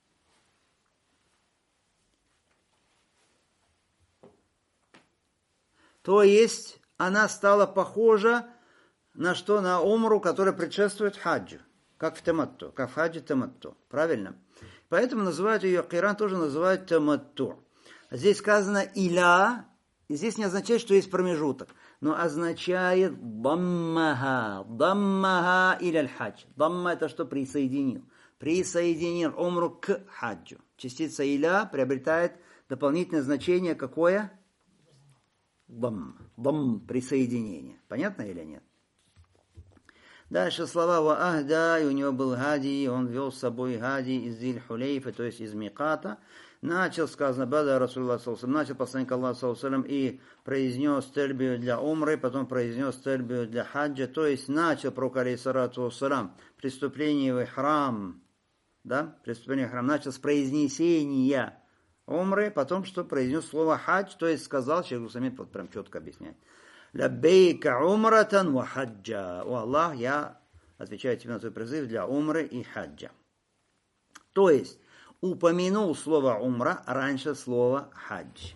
То есть она стала похожа на что? На умру, которая предшествует хаджу. Как в таматту, как в хаджи таматту. Правильно? Поэтому называют ее, киран тоже называют таматту. Здесь сказано иля, и здесь не означает, что есть промежуток, но означает даммаха, даммаха иля хадж. Дамма это что? Присоединил. Присоединил умру к хаджу. Частица иля приобретает дополнительное значение какое? Дам, дам, присоединение. Понятно или нет? Дальше слова ва ахда, и у него был хади, он вел с собой хади из Зиль-Хулейфа, то есть из Миката. Начал, сказано, бада Расулуллах саллаллаху алейхи ва саллям, начал посланник Аллаха саллаллаху алейхи ва саллям и произнес тельбию для умры, потом произнес тельбию для хаджа, то есть начал пророк алейхиссалату вассалам преступление в храм, да, преступление в храм, начал с произнесения умры, потом что произнес слово хадж, то есть сказал, Шейх Усаймин прям четко объясняет. Лаббейка умратан ва хаджа. О Аллах, я отвечаю тебе на твой призыв для умры и хаджа. То есть упомянул слово умра раньше слова хадж.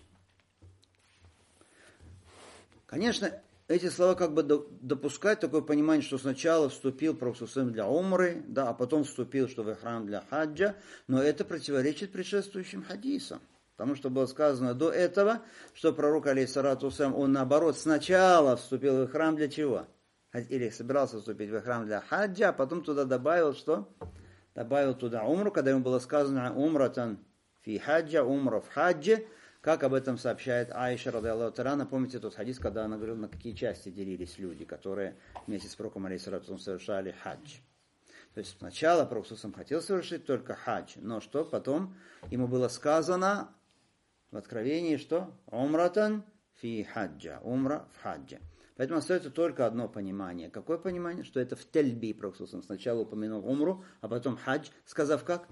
Конечно, эти слова как бы допускают такое понимание, что сначала вступил пророк для умры, да, а потом вступил, что в храм для хаджа, но это противоречит предшествующим хадисам. Потому что было сказано до этого, что пророк, алейхиссалату вассалям, он наоборот сначала вступил в храм для чего? Или собирался вступить в храм для хаджа, а потом туда добавил что? Добавил туда умру, когда ему было сказано умратан фи хаджа, умра в хаджи, как об этом сообщает Аиша, радиаллаху та'аля. Помните тот хадис, когда она говорила, на какие части делились люди, которые вместе с пророком, алейхиссалату, совершали хадж. То есть сначала пророк хотел совершить только хадж, но что потом ему было сказано в Откровении, что умратан фи хаджа, умра в хаджа. Поэтому остается только одно понимание. Какое понимание? Что это в тельби пророк сначала упомянул умру, а потом хадж, сказав как?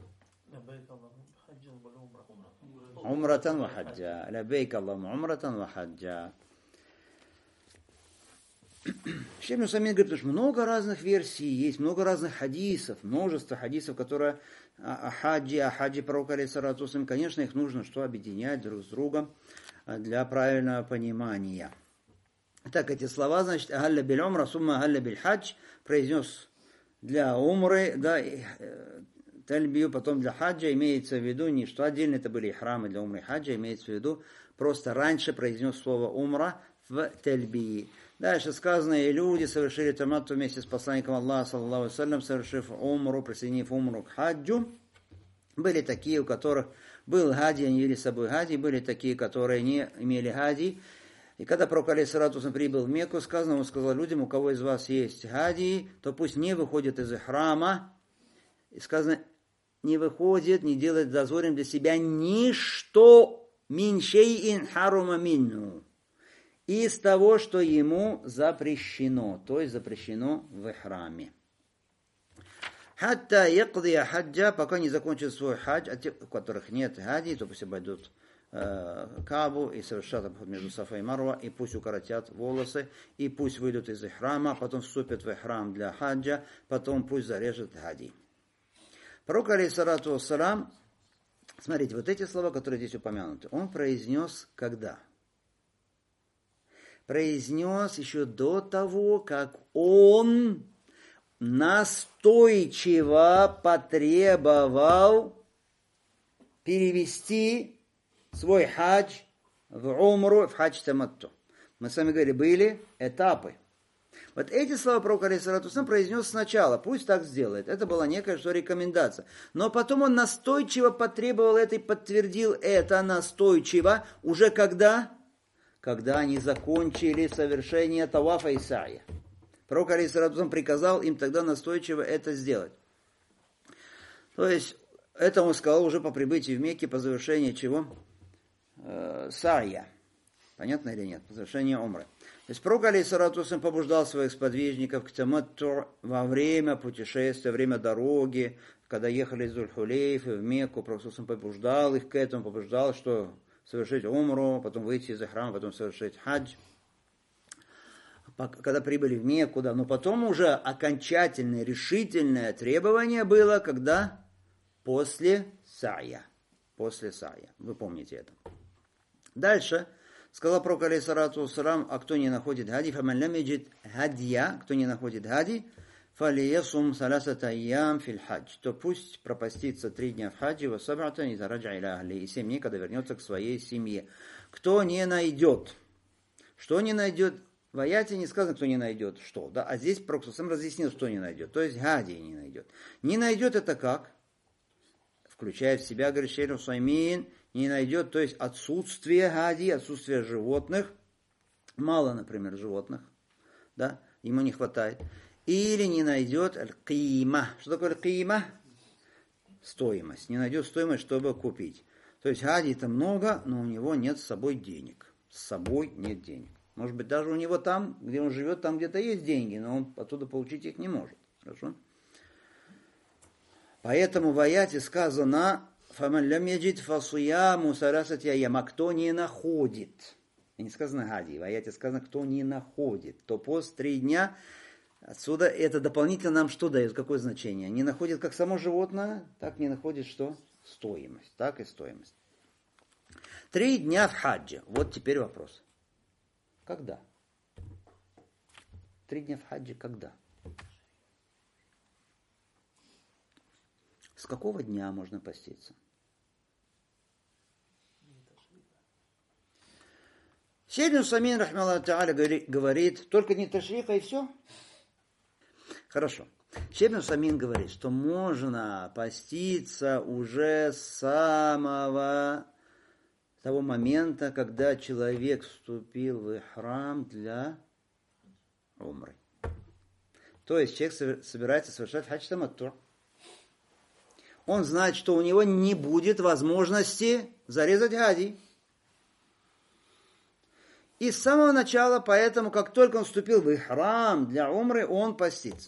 Умратан ва хаджа. Лаббейк Аллахумма умратан ва хаджа. Шейх Усаймин говорит, что много разных версий, есть много разных хадисов, множество хадисов, которые о хаджи, о хаджи пророка, алейхиссалату вассалям, конечно, их нужно что объединять друг с другом для правильного понимания. Так, эти слова, значит, агалля биль умра, сумма агалля биль хадж, произнес для умры, да, тальбию, потом для хаджа, имеется в виду не что отдельно это были храмы для умры и хаджа, имеется в виду просто раньше произнес слово умра в тальбии. Дальше сказано, и люди совершили таматту вместе с посланником Аллаха, саллаллаху алейхи ва саллям, совершив умру, присоединив умру к хаджу. Были такие, у которых был хади, они вели с собой хади, были такие, которые не имели хади. И когда пророк алейхиссалату вассалям прибыл в Мекку, сказано, он сказал людям, у кого из вас есть хади, то пусть не выходит из храма. И сказано, не выходит, не делает зазорем для себя ничто мин шейин харума минну. Из того, что ему запрещено, то есть запрещено в храме. Хатта якдия хаджа, пока не закончит свой хадж, а те, у которых нет хади, то пусть обойдут э, Каабу и совершат обход между Сафа и Марва, и пусть укоротят волосы, и пусть выйдут из храма, потом вступят в храм для хаджа, потом пусть зарежут хади. Пророк алейхиссалату вассалям, смотрите, вот эти слова, которые здесь упомянуты, он произнес когда? Произнес еще до того, как он настойчиво потребовал перевести свой хадж в умру, в хадж таматту. Мы с вами говорили, были этапы. Вот эти слова пророк алейхиссалату вассалям произнес сначала, пусть так сделает. Это была некая что рекомендация. Но потом он настойчиво потребовал это и подтвердил это настойчиво уже когда? Когда они закончили совершение тавафа и сая. Пророк алейхиссалату вассалям приказал им тогда настойчиво это сделать. То есть, это он сказал уже по прибытии в Мекке, по завершении чего? Э, сая. Понятно или нет? По завершении умры. То есть, пророк алейхиссалату вассалям побуждал своих сподвижников к таматту во время путешествия, во время дороги, когда ехали из Зуль-Хулейфы в Мекку, пророк побуждал их к этому, побуждал, что совершить умру, потом выйти из храма, потом совершить хадж. Когда прибыли в Мекку, да, но потом уже окончательное, решительное требование было, когда после сая. После сая. Вы помните это. Дальше сказал пророк алейхиссалату вассалям, а кто не находит хади, фаман лам яджид хадия, кто не находит хади, фалиясум саласата айям фил хадж, то пусть пропастится три дня в хаджи, ва саб'атан иза раджа иля ахли, и семь дней, когда вернется к своей семье. Кто не найдет, что не найдет, в аяте не сказано, кто не найдет, что, да, а здесь пророк сам разъяснил, что не найдет, то есть хади не найдет. Не найдет это как? Включая в себя, говорит Шейх Усаймин, не найдет, то есть отсутствие хади, отсутствие животных, мало, например, животных, да, ему не хватает. Или не найдет аль-кима. Что такое аль-кима? Стоимость. Не найдет стоимость, чтобы купить. То есть хади-то много, но у него нет с собой денег. С собой нет денег. Может быть, даже у него там, где он живет, там где-то есть деньги, но он оттуда получить их не может. Хорошо? Поэтому в аяте сказано, «Фаман лям яджид фасуяму саласати айям», а кто не находит. И не сказано хади, в аяте сказано, кто не находит, то пост три дня. Отсюда это дополнительно нам что дает, какое значение? Не находит как само животное, так не находит что? Стоимость. Так и стоимость. Три дня в хаджи. Вот теперь вопрос. Когда? Три дня в хаджи когда? С какого дня можно поститься? Шейх Усаймин, рахмаллаху тааля, говорит, только не ташриха и все. Хорошо. Шейх Усаймин говорит, что можно поститься уже с самого того момента, когда человек вступил в храм для умры. То есть человек собирается совершать хадж таматту. Он знает, что у него не будет возможности зарезать хади. И с самого начала, поэтому, как только он вступил в храм для умры, он постится.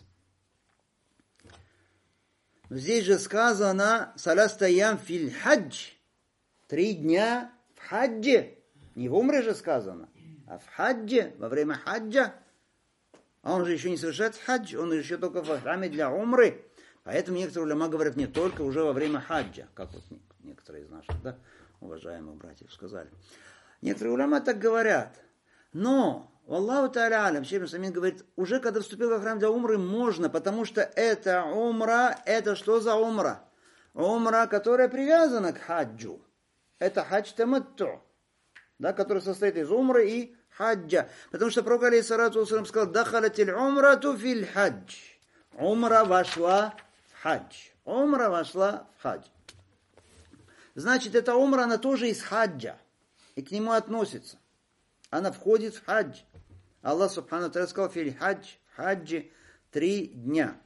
Но здесь же сказано «Саластаям филь хадж». Три дня в хаджи. Не в умре же сказано, а в хаджи, во время хаджа. А он же еще не совершает хадж, он еще только в храме для умры. Поэтому некоторые уляма говорят не только уже во время хаджа, как вот некоторые из наших, да, уважаемых братьев сказали. Некоторые уляма так говорят. Но Аллаху та'аля алям, Шейх Самин говорит, уже когда вступил во храм для умры, можно, потому что это умра, это что за умра? Умра, которая привязана к хаджу. Это хадж таматту, да, который состоит из умры и хаджа. Потому что пророк алейхиссалату вассалям сказал, дахалатиль умрату фил хадж. Умра вошла в хадж. Умра вошла в хадж. Значит, эта умра, она тоже из хаджа. И к нему относится. Она входит в хадж. Аллах субхану ва сказал, фил хадж, в хаджи три дня.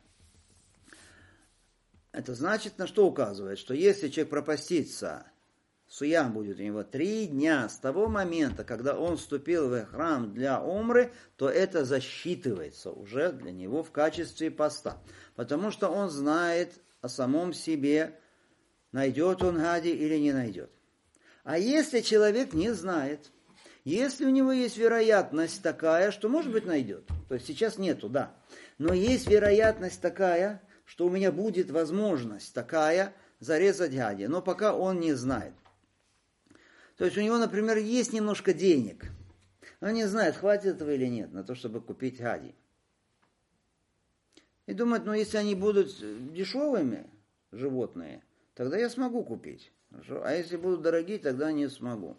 Это значит, на что указывает? Что если человек пропастится, суям будет у него три дня с того момента, когда он вступил в храм для умры, то это засчитывается уже для него в качестве поста. Потому что он знает о самом себе, найдет он хади или не найдет. А если человек не знает, если у него есть вероятность такая, что, может быть, найдет, то есть сейчас нету, да, но есть вероятность такая, что у меня будет возможность такая зарезать хади, но пока он не знает. То есть у него, например, есть немножко денег, он не знает, хватит этого или нет, на то, чтобы купить хади. И думает, ну если они будут дешевыми, животные, тогда я смогу купить. Хорошо? А если будут дорогие, тогда не смогу.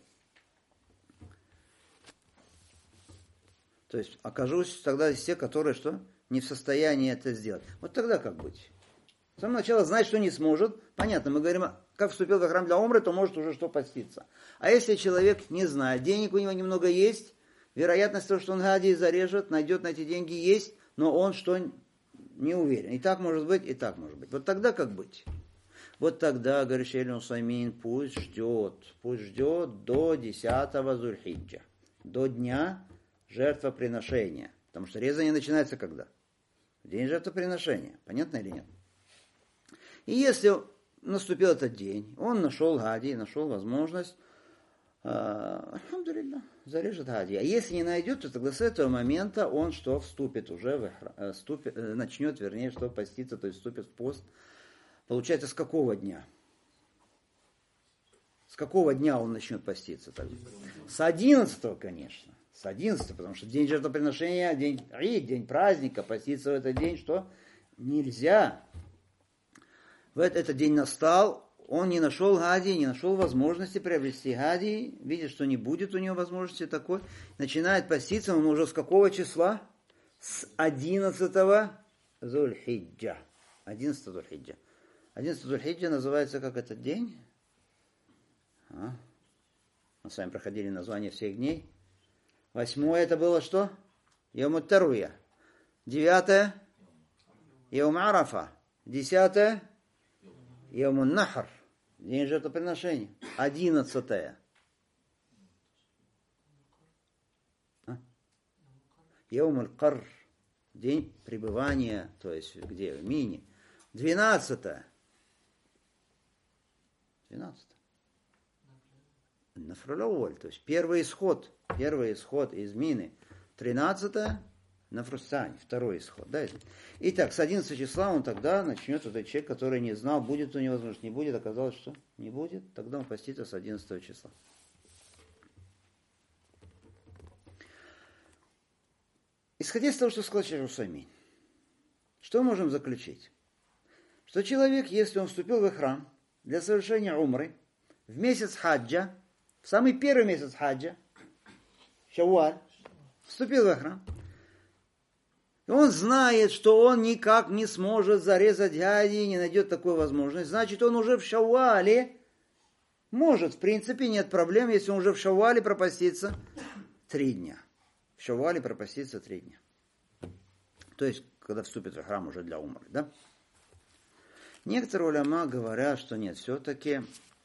То есть окажусь тогда из тех, которые что? Не в состоянии это сделать. Вот тогда как быть? С самого начала знать, что не сможет. Понятно, мы говорим, как вступил в храм для умры, то может уже что поститься. А если человек не знает, денег у него немного есть, вероятность того, что он хади зарежет, найдет на эти деньги есть, но он что не уверен. И так может быть, и так может быть. Вот тогда как быть? Вот тогда, говорит Шейх Усаймин, пусть ждет, пусть ждет до десятого Зуль-Хиджа, до дня жертвоприношения. Потому что резание начинается когда? В день жертвоприношения. Понятно или нет? И если наступил этот день, он нашел хади, нашел возможность, альхамдулилля, зарежет хади. А если не найдет, то тогда с этого момента он что? Вступит уже, в, вступит, начнет, вернее, что поститься, то есть вступит в пост. Получается, с какого дня? С какого дня он начнет поститься? Тогда? С одиннадцатого, конечно. С одиннадцатого, потому что день жертвоприношения, день Ид, день праздника, поститься в этот день, что? Нельзя. В этот, этот день настал, он не нашел хади, не нашел возможности приобрести хади, видит, что не будет у него возможности такой, начинает поститься, он уже с какого числа? С одиннадцатого Зуль-Хиджа. одиннадцатого Зуль-Хиджа. одиннадцатого Зуль-Хиджа называется как этот день? А? Мы с вами проходили название всех дней. Восьмое это было что? Йом ат-Таруя. Девятое? Йом Арафа. Десятое? Йом ан-Нахр. День жертвоприношения. Одиннадцатое. А? Йом аль-Карр. День пребывания, то есть где? В Мине. Двенадцатое. Двенадцатое. Нафрулаволь, то есть первый исход, первый исход из Мины. Тринадцатое Нафрустань, второй исход. Да? Итак, с одиннадцатого числа он тогда начнет, вот этот человек, который не знал, будет у него возможность, не будет, оказалось, что не будет, тогда он постится с одиннадцатого числа. Исходя из того, что сказал Шейх Усаймин, что можем заключить? Что человек, если он вступил в храм для совершения умры в месяц хаджа, в самый первый месяц хаджа, Шавваль, вступил в храм, и он знает, что он никак не сможет зарезать хади, не найдет такой возможности, значит, он уже в Шаввале может, в принципе, нет проблем, если он уже в Шаввале пропастится три дня. В Шаввале пропастится три дня. То есть, когда вступит в храм уже для умры, да? Некоторые уляма говорят, что нет, все-таки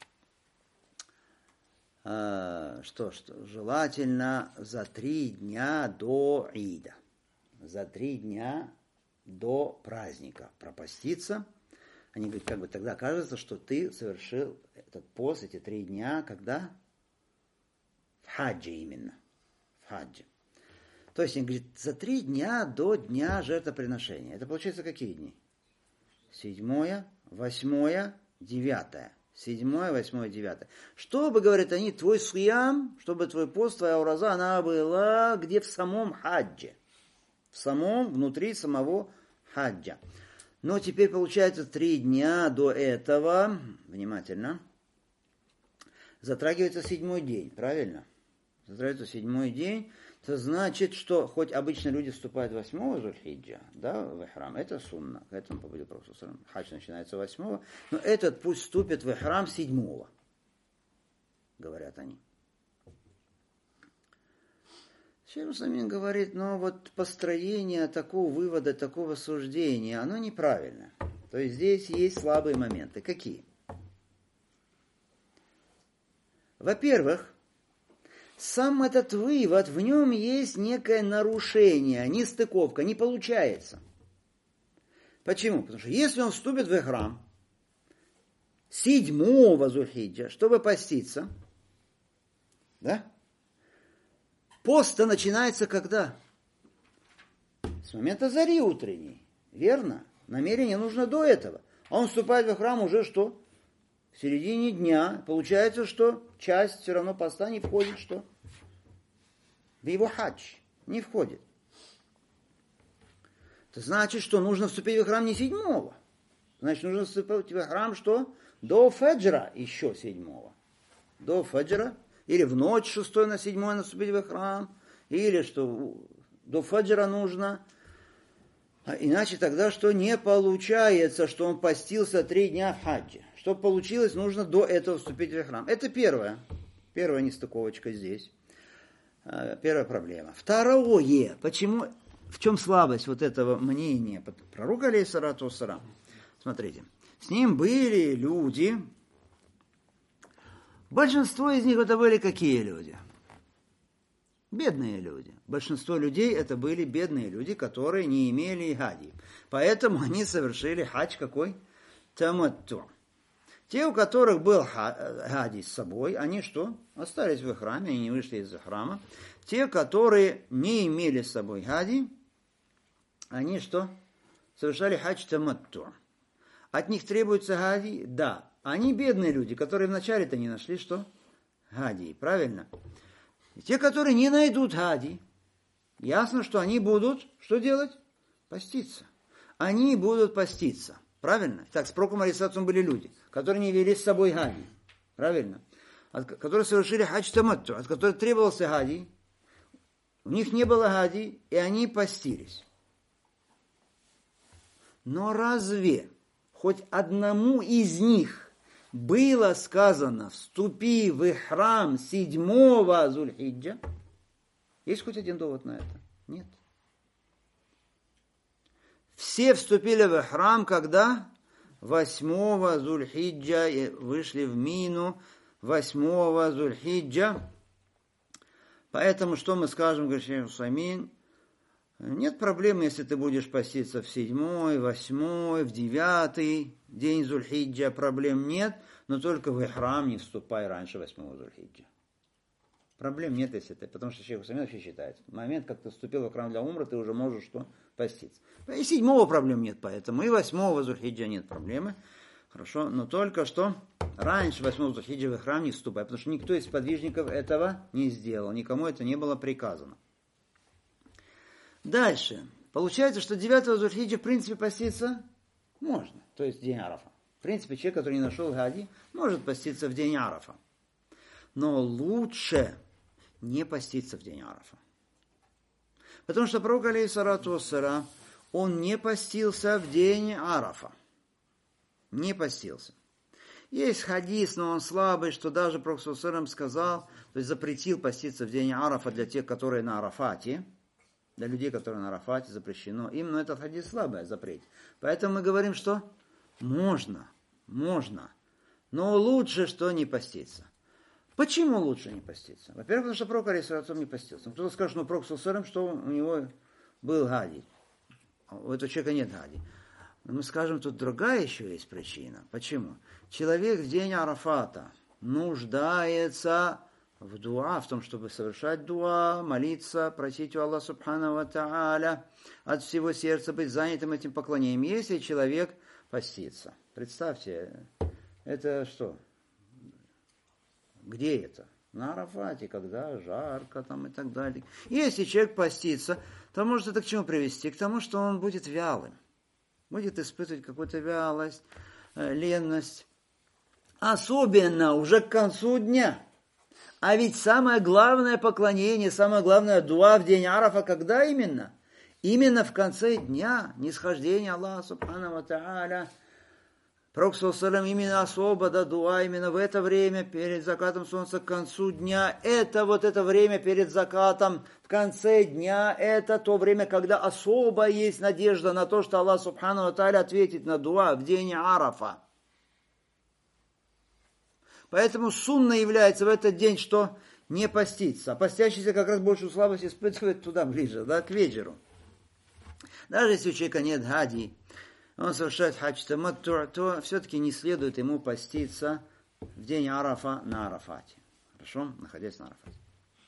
э, что, что желательно за три дня до Ида, за три дня до праздника пропаститься. Они говорят, как бы тогда кажется, что ты совершил этот пост, эти три дня, когда? В хаджи именно, в хаджи. То есть, он говорит, за три дня до дня жертвоприношения. Это получается какие дни? Седьмое, восьмое, девятое. Седьмое, восьмое, девятое. Чтобы, говорят они, твой суям, чтобы твой пост, твоя ураза, она была где в самом хаджи. В самом, внутри самого хаджа. Но теперь получается три дня до этого, внимательно, затрагивается седьмой день, правильно? Затрагивается седьмой день. Это значит, что хоть обычно люди вступают восьмого Зуль-Хиджа, да, в ихрам, это сунна, к этому побудил Пророк. Хадж начинается восьмого, но этот пусть вступит в ихрам седьмого, говорят они. Шейх Усаймин говорит, но вот построение такого вывода, такого суждения, оно неправильно. То есть здесь есть слабые моменты. Какие? Во-первых, сам этот вывод, в нем есть некое нарушение, нестыковка, не получается. Почему? Потому что если он вступит в ихрам седьмого Зуль-Хиджа, чтобы поститься, да? Пост-то начинается когда? С момента зари утренней, верно? Намерение нужно до этого. А он вступает в ихрам уже что? В середине дня. Получается, что часть все равно поста не входит, что? В его хадж. Не входит. Это значит, что нужно вступить в храм не седьмого. Значит, нужно вступить в храм что? До фаджра еще седьмого. До фаджра. Или в ночь шестой на седьмой наступить в храм. Или что до фаджра нужно. А иначе тогда что? Не получается, что он постился три дня в хаджи. Чтобы получилось, нужно до этого вступить в храм. Это первое. Первая нестыковочка здесь. Первая проблема. Второе. Почему, в чем слабость вот этого мнения пророка алейхиссалату вассалям? Смотрите. С ним были люди. Большинство из них это были какие люди? Бедные люди. Большинство людей это были бедные люди, которые не имели хади. Поэтому они совершили хадж какой? Таматту. Те, у которых был хади с собой, они что? Остались в храме, они не вышли из храма. Те, которые не имели с собой хади, они что? Совершали хадж таматту. От них требуется хади? Да. Они бедные люди, которые вначале-то не нашли что? Хади, правильно? И те, которые не найдут хади, ясно, что они будут что делать? Поститься. Они будут поститься. Правильно? Так, с пророком алейхиссалату были люди, которые не вели с собой хади. Правильно? От, которые совершили хадж таматту, от которых требовался хади. У них не было хади, и они постились. Но разве хоть одному из них было сказано, вступи в ихрам седьмого Зуль-Хиджа? Есть хоть один довод на это? Нет. Все вступили в ихрам, когда? Восьмого Зуль-Хиджа, вышли в Мину восьмого Зуль-Хиджа. Поэтому что мы скажем, говорит Шейх Усаймин? Нет проблем, если ты будешь поститься в седьмой, восьмой, в девятый день Зуль-Хиджа, проблем нет, но только в ихрам не вступай раньше восьмого Зуль-Хиджа. Проблем нет, если ты, потому что Шейх Усаймин вообще считает, в момент, как ты вступил в ихрам для умры, ты уже можешь что? Поститься. И седьмого проблем нет, поэтому и восьмого Зуль-Хиджа нет проблемы. Хорошо, но только что раньше восьмого Зуль-Хиджа в ихрам не вступай, потому что никто из подвижников этого не сделал, никому это не было приказано. Дальше. Получается, что девятого Зуль-Хиджа в принципе поститься можно, то есть день Арафа. В принципе, человек, который не нашел хади, может поститься в день Арафа. Но лучше не поститься в день Арафа. Потому что пророк алейхиссалату вассалям, он не постился в день Арафа. Не постился. Есть хадис, но он слабый, что даже пророк саллаллаху алейхи ва саллям сказал, то есть запретил поститься в день Арафа для тех, которые на Арафате. Для людей, которые на Арафате, запрещено. Им, но этот хадис слабый, запрет. Поэтому мы говорим, что можно, можно. Но лучше, что не поститься. Почему лучше не поститься? Во-первых, потому что пророк алейхиссалату не постился. Кто-то скажет, ну, пророк саллаллаху алейхи ва саллям, что у него был хади. У этого человека нет хади. Но мы скажем, тут другая еще есть причина. Почему? Человек в день Арафата нуждается в дуа, в том, чтобы совершать дуа, молиться, просить у Аллаха Субхану ва Тааля, от всего сердца быть занятым этим поклонением. Если человек постится, представьте, это что? Где это? На Арафате, когда жарко там и так далее. Если человек постится, то может это к чему привести? К тому, что он будет вялым. Будет испытывать какую-то вялость, ленность. Особенно уже к концу дня. А ведь самое главное поклонение, самое главное дуа в день Арафа, когда именно? Именно в конце дня, нисхождение Аллаха Субхану ва Тааля. Пророк саллаллаху алейхи именно особо, да, дуа, именно в это время, перед закатом солнца, к концу дня. Это вот это время перед закатом, в конце дня, это то время, когда особо есть надежда на то, что Аллах Субхану ва Тааля ответит на дуа в день Арафа. Поэтому сунна является в этот день, что не поститься. А постящийся как раз большую слабость испытывает туда ближе, да, к вечеру. Даже если у человека нет хади, он совершает хадж таматту, то все-таки не следует ему поститься в день Арафа на Арафате. Хорошо? Находясь на Арафате.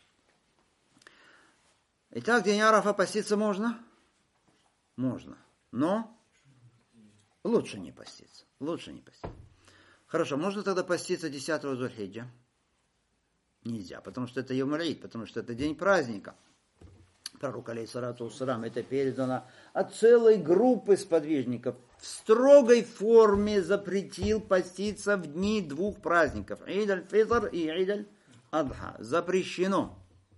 Итак, в день Арафа поститься можно? Можно. Но лучше не поститься. Лучше не поститься. Хорошо, можно тогда поститься десятого Зуль-хиджа? Нельзя, потому что это Йом-аль-Ид, потому что это день праздника. Пророк, алейхиссалату вассалам, это передано от целой группы сподвижников. В строгой форме запретил поститься в дни двух праздников. Ид-аль-Фитр и Ид-аль-Адха. Запрещено.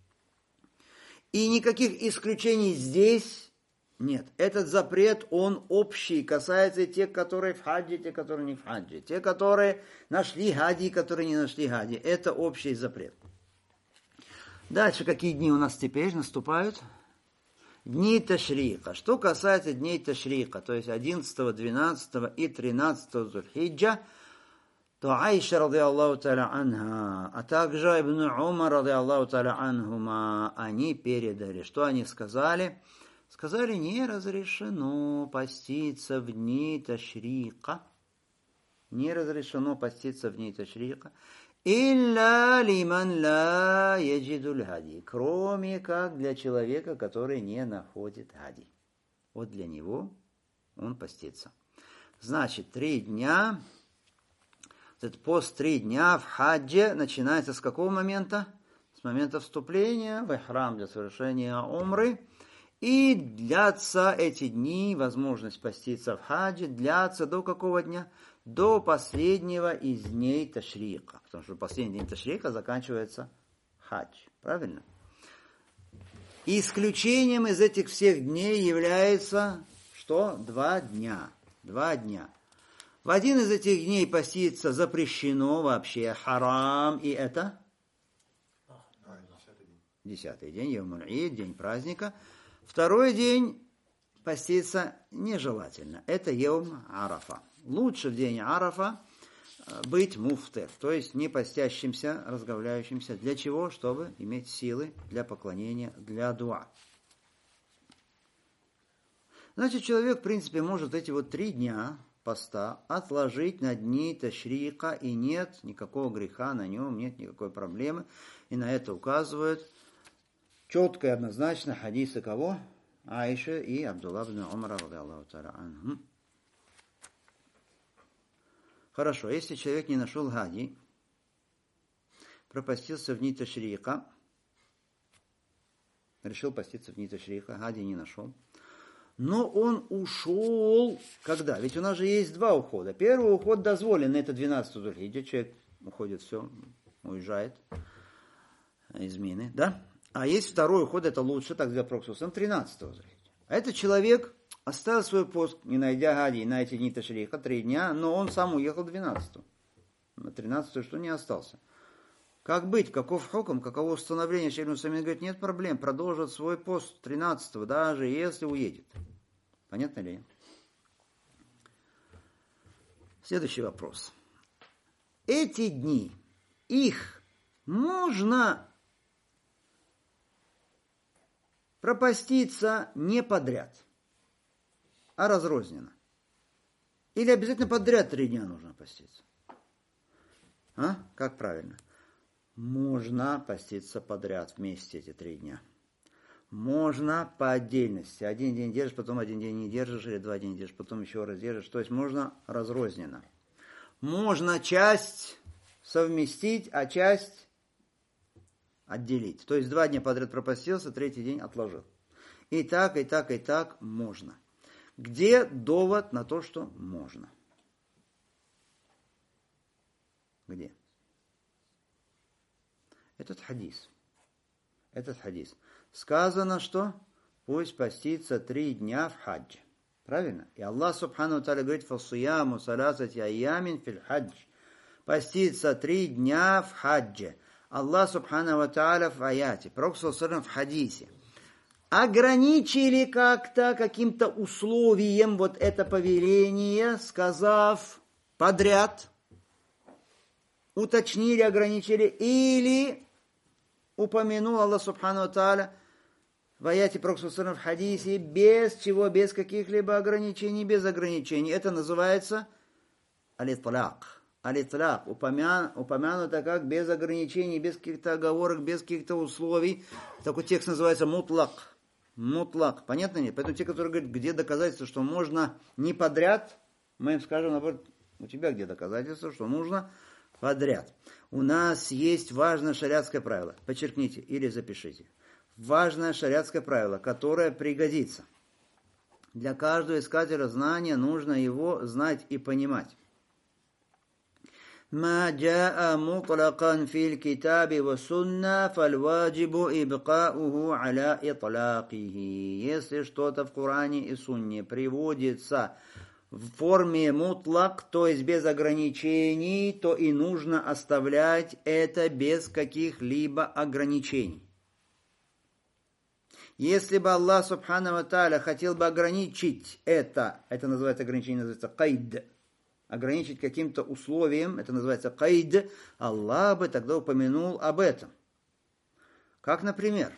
И никаких исключений здесь нет. Этот запрет, он общий, касается тех, которые в хаджи, те, которые не в хаджи. Те, которые нашли хади, которые не нашли хади. Это общий запрет. Дальше, какие дни у нас теперь наступают? Дни Ташрика. Что касается дней Ташрика, то есть одиннадцатого, двенадцатого и тринадцатого Зуль-хиджа, то Айша, ради Аллаху та'аля анха, а также Ибн Умар, ради Аллаху та'аля анхума, они передали. Что они сказали? Сказали, не разрешено поститься в дни Ташрика. Не разрешено поститься в дни Ташрика. Илля лиман ла яджидуль хади. Кроме как для человека, который не находит хади. Вот для него он постится. Значит, три дня, этот пост три дня в хаджи начинается с какого момента? С момента вступления в ихрам для совершения умры. И длятся эти дни, возможность поститься в хаджи, длятся до какого дня? До последнего из дней Ташрика. Потому что последний день Ташрика заканчивается хадж. Правильно? Исключением из этих всех дней является что? Два дня. Два дня. В один из этих дней поститься запрещено вообще. Харам. И это? Десятый день. Йом-аль-Ид, день праздника. Второй день поститься нежелательно. Это Йом Арафа. Лучше в день Арафа быть муфтир, то есть не постящимся, разговляющимся. Для чего? Чтобы иметь силы для поклонения, для дуа. Значит, человек, в принципе, может эти вот три дня поста отложить на дни Ташрика, и нет никакого греха на нем, нет никакой проблемы. И на это указывают четко и однозначно хадисы кого? Аиша и Абдулла ибн Умара, ради Аллаху та'аля анху. Хорошо, если человек не нашел хади, пропастился в дни Ташрика, решил поститься в дни Ташрика, хади не нашел, но он ушел, когда? Ведь у нас же есть два ухода. Первый уход дозволен, это двенадцатый Зуль-хиджа, человек уходит, все, уезжает из Мины, да? А есть второй уход, это лучше, так за проксусом, тринадцатого Зуль-хиджа. А этот человек оставил свой пост, не найдя хади, на эти дни Ташрика, три дня, но он сам уехал двенадцатого. На тринадцатого что не остался. Как быть? Каков хукм? Каково установление? Шейх Усаймин говорит, нет проблем, продолжит свой пост тринадцатого, даже если уедет. Понятно ли? Следующий вопрос. Эти дни, их можно пропаститься не подряд, а разрозненно. Или обязательно подряд три дня нужно поститься? А? Как правильно? Можно поститься подряд вместе эти три дня. Можно по отдельности. Один день держишь, потом один день не держишь, или два дня держишь, потом еще раз держишь. То есть можно разрозненно. Можно часть совместить, а часть отделить. То есть два дня подряд пропастился, третий день отложил. И так, и так, и так можно. Где довод на то, что можно? Где? Этот хадис. Этот хадис. Сказано, что пусть постится три дня в хадж. Правильно? И Аллах Субхану ва Тааля говорит: «Фасуяму саласати айямин фил хадж». Постится три дня в хадже. Аллах Субхану ва Тааля в аяте, Пророк саллаллаху алейхи ва саллям в хадисе. Ограничили как-то, каким-то условием вот это повеление, сказав подряд, уточнили, ограничили, или упомянул Аллах Субхану ва Тааля в аяте Пророк саллаллаху алейхи ва саллям в хадисе, без чего, без каких-либо ограничений, без ограничений. Это называется аль-итляк. Аль-итляк, упомя... упомянуто как без ограничений, без каких-то оговорок, без каких-то условий. Такой текст называется мутлак. Мутлак. Понятно нет? Поэтому те, которые говорят, где доказательство, что можно не подряд, мы им скажем, наоборот, у тебя где доказательство, что нужно подряд. У нас есть важное шариатское правило. Подчеркните или запишите. Важное шариатское правило, которое пригодится. Для каждого искателя знания нужно его знать и понимать. ما جاء مطلقا في الكتاب والسنة فالواجب إبقاؤه على إطلاقه. Если что-то в Коране и Сунне приводится в форме мутлак, то есть без ограничений, то и нужно оставлять это без каких-либо ограничений. Если бы Аллах Субхану ва Тааля хотел бы ограничить это, это называется ограничение, называется кайд, ограничить каким-то условием, это называется кайд, Аллах бы тогда упомянул об этом. Как, например,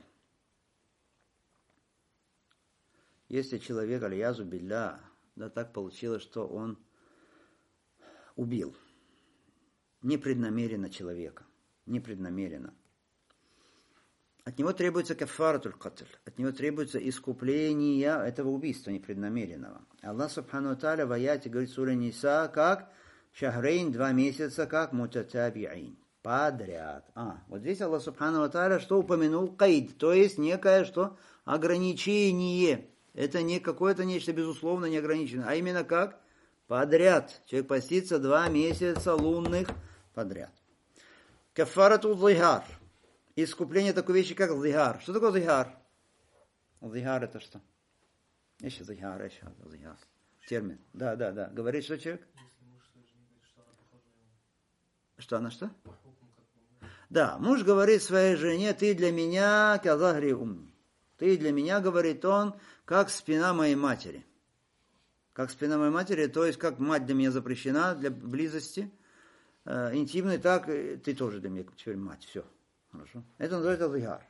если человек, аль-язу билля, да так получилось, что он убил непреднамеренно человека, непреднамеренно. От него требуется кафаратуль катль, от него требуется искупление этого убийства непреднамеренного. Аллах Субхану ва Тааля в аяте говорит в суре Ниса, как шахрейн, два месяца, как мутатабиин, подряд. А, вот здесь Аллах Субхану ва Тааля что упомянул? Каид, то есть некое что? Ограничение. Это не какое-то нечто безусловно неограниченное, а именно как? Подряд. Человек постится два месяца лунных подряд. Кафаратуль зихар. Искупление такой вещи, как зихар. Что такое зихар? Зихар это что? Еще зихар, еще зихар. Термин. Да, да, да. Говорит, что человек? Что она что? Да, муж говорит своей жене: ты для меня казахри умни. Ты для меня, говорит он, как спина моей матери. Как спина моей матери, то есть как мать для меня запрещена, для близости э, интимной, так ты тоже для меня теперь мать. Все. Хорошо. Это называется зихар.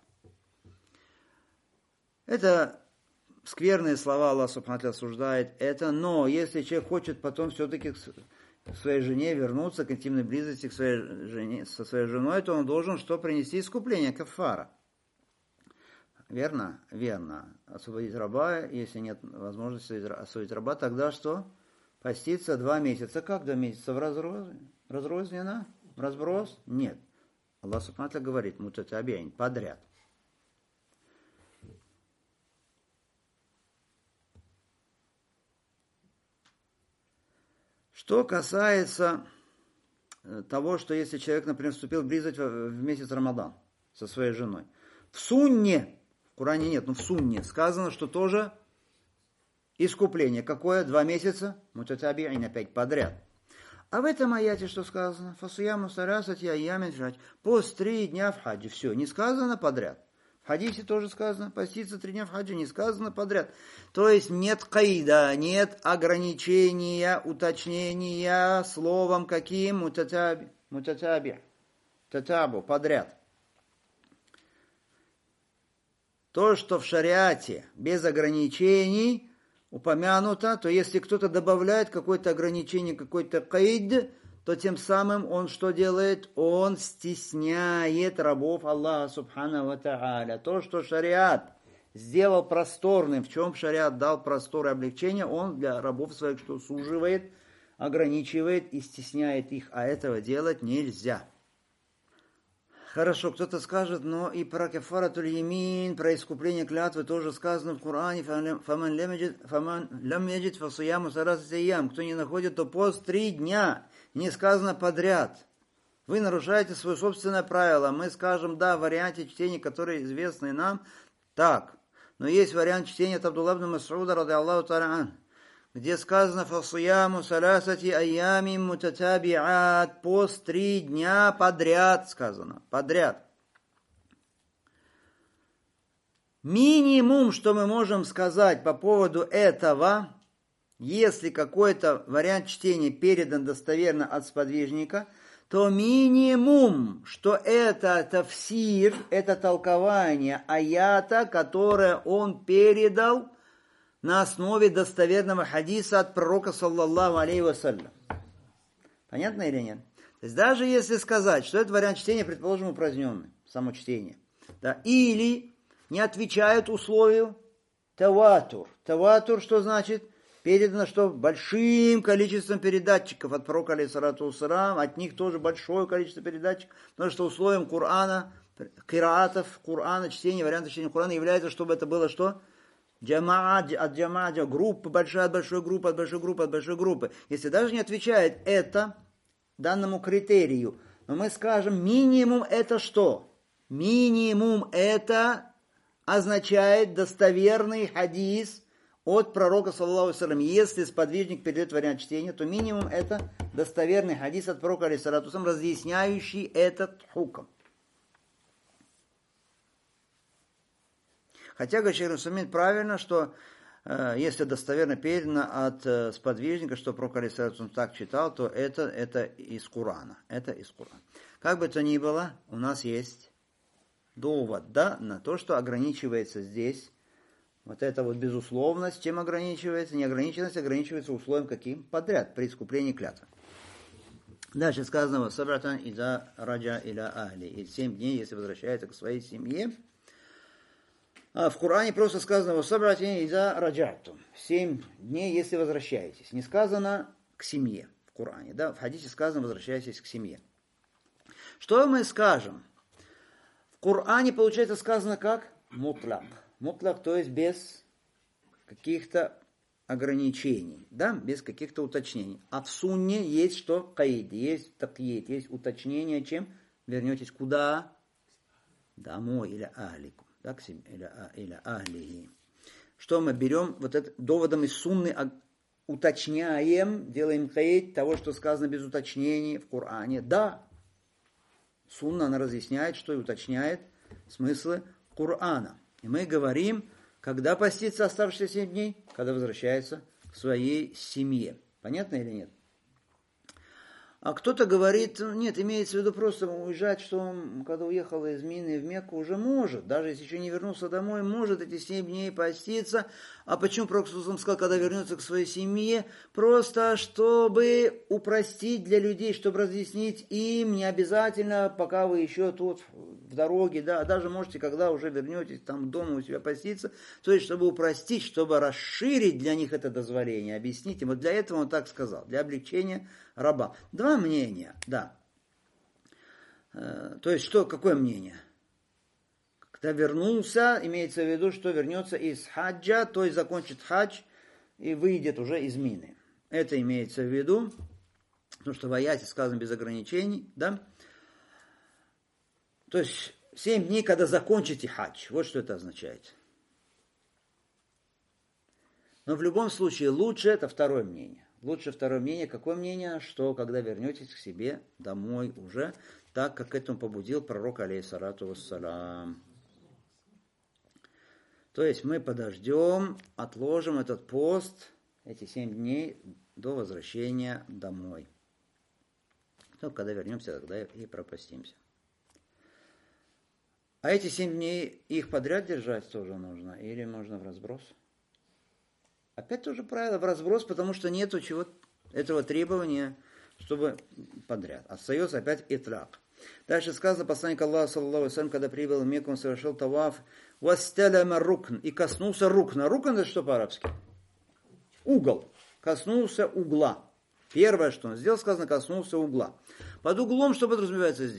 Это скверные слова Аллах Субхану ва Тааля осуждает это, но если человек хочет потом все-таки к своей жене вернуться, к интимной близости к своей жене, со своей женой, то он должен что? Принести искупление, кафара. Верно? Верно. Освободить раба, если нет возможности освободить раба, тогда что? Поститься два месяца. Как два месяца? В разроз? Разрозненно? В разброс? Нет. Аллах Субхану ва Тааля говорит, мутатабиин, подряд. Что касается того, что если человек, например, вступил в близость в месяц Рамадан со своей женой, в сунне, в Коране нет, но в сунне сказано, что тоже искупление. Какое? Два месяца? Мутатабиин, опять подряд. А в этом аяте что сказано? Фасуяму сарасати айямин фил хадж. Пост три дня в хаджи. Все, не сказано подряд. В хадисе тоже сказано, поститься три дня в хаджи, не сказано подряд. То есть нет каида, нет ограничения, уточнения словом каким? Мутатаби. Мутатаби. Татабу, подряд. То, что в шариате без ограничений упомянуто, то если кто-то добавляет какое-то ограничение, какой-то каид, то тем самым он что делает? Он стесняет рабов Аллаха Субхану ва Тааля. То, что шариат сделал просторным, в чем шариат дал простор и облегчение, он для рабов своих что суживает, ограничивает и стесняет их, а этого делать нельзя. Хорошо, кто-то скажет, но и про кафаратуль ямин, про искупление клятвы тоже сказано в Коране. Фаман лям яджид фасуяму саласати айям. Кто не находит, то пост три дня. Не сказано подряд. Вы нарушаете свое собственное правило. Мы скажем, да, в варианте чтения, которые известны нам, так. Но есть вариант чтения от Абдулла ибн Мас'уда, ради Аллаху та'аля ан, где сказано фасуяму саласати айями мутатабиат, пост три дня подряд сказано, подряд. Минимум, что мы можем сказать по поводу этого, если какой-то вариант чтения передан достоверно от сподвижника, то минимум, что это тафсир, это толкование аята, которое он передал на основе достоверного хадиса от пророка, саллаллаху алейхи вассалям. Понятно или нет? То есть даже если сказать, что этот вариант чтения, предположим, упраздненный, само чтение, да, или не отвечает условию таватур. Таватур, что значит? Передано, что большим количеством передатчиков от пророка, алейхиссалату вассалям, от них тоже большое количество передатчиков, потому что условием Корана, кираатов Корана, чтения, варианта чтения Корана является, чтобы это было что? Джамаа, от джамаа, группа, большая от большой группы, от большой группы, от большой группы. Если даже не отвечает это данному критерию, но мы скажем, минимум это что? Минимум это означает достоверный хадис от пророка, саллаллаху алейхи ва саллям. Если сподвижник передает вариант чтения, то минимум это достоверный хадис от пророка, алейхиссалату ва саллям, разъясняющий этот хукм. Хотя, говорит шейх Усаймин, правильно, что э, если достоверно передано от э, сподвижника, что пророк, алейхиссалату ва саллям, так читал, то это, это из Корана. Это из Корана. Как бы то ни было, у нас есть довод, да, на то, что ограничивается здесь вот эта вот безусловность, чем ограничивается? Неограниченность ограничивается условием каким? Подряд, при искуплении клятвы. Дальше сказано, «Сабратан иза раджа иля ахли». И семь дней, если возвращается к своей семье. А в Коране просто сказано, «Сабратан иза раджатум». Семь дней, если возвращаетесь. Не сказано к семье в Коране. Да? В хадисе сказано, возвращайтесь к семье. Что мы скажем? В Коране, получается, сказано как? Мутлак. Мутлак, то есть без каких-то ограничений, да, без каких-то уточнений. А в сунне есть что? Каид, есть такьид, есть уточнение, чем вернетесь куда? Домой, или ахлику, да, к себе, или, или ахлихи. Что мы берем? Вот это доводом из сунны уточняем, делаем каид того, что сказано без уточнений в Коране. Да, сунна, она разъясняет, что и уточняет смыслы Корана. И мы говорим, когда постится оставшиеся семь дней, когда возвращается к своей семье. Понятно или нет? А кто-то говорит, нет, имеется в виду просто уезжать, что он, когда уехал из Мины в Мекку, уже может, даже если еще не вернулся домой, может эти семь дней поститься. А почему Пророк сказал, когда вернется к своей семье? Просто чтобы упростить для людей, чтобы разъяснить им, не обязательно, пока вы еще тут в дороге, да, даже можете, когда уже вернетесь там дома у себя поститься, то есть чтобы упростить, чтобы расширить для них это дозволение, объяснить им. Вот для этого он так сказал, для облегчения раба. Два мнения, да. То есть, что, какое мнение? Когда вернулся, имеется в виду, что вернется из хаджа, то есть закончит хадж и выйдет уже из Мины. Это имеется в виду, потому что в аяте сказано без ограничений, да. То есть, семь дней, когда закончите хадж. Вот что это означает. Но в любом случае лучше, это второе мнение. Лучше второе мнение. Какое мнение? Что когда вернетесь к себе домой уже, так как к этому побудил пророк, алейхиссалату вассалям. То есть мы подождем, отложим этот пост, эти семь дней до возвращения домой. Только когда вернемся, тогда и пропастимся. А эти семь дней, их подряд держать тоже нужно? Или можно в разброс? Опять тоже правило в разброс, потому что нету чего этого требования, чтобы подряд. Остается опять итлак. Дальше сказано, посланник Аллаха, саллаллаху алейхи ва саллям, когда прибыл в Мекку, он совершил таваф, васталяма рукн, и коснулся рукна. Рукн это что по-арабски? Угол. Коснулся угла. Первое, что он сделал, сказано, коснулся угла. Под углом что подразумевается здесь?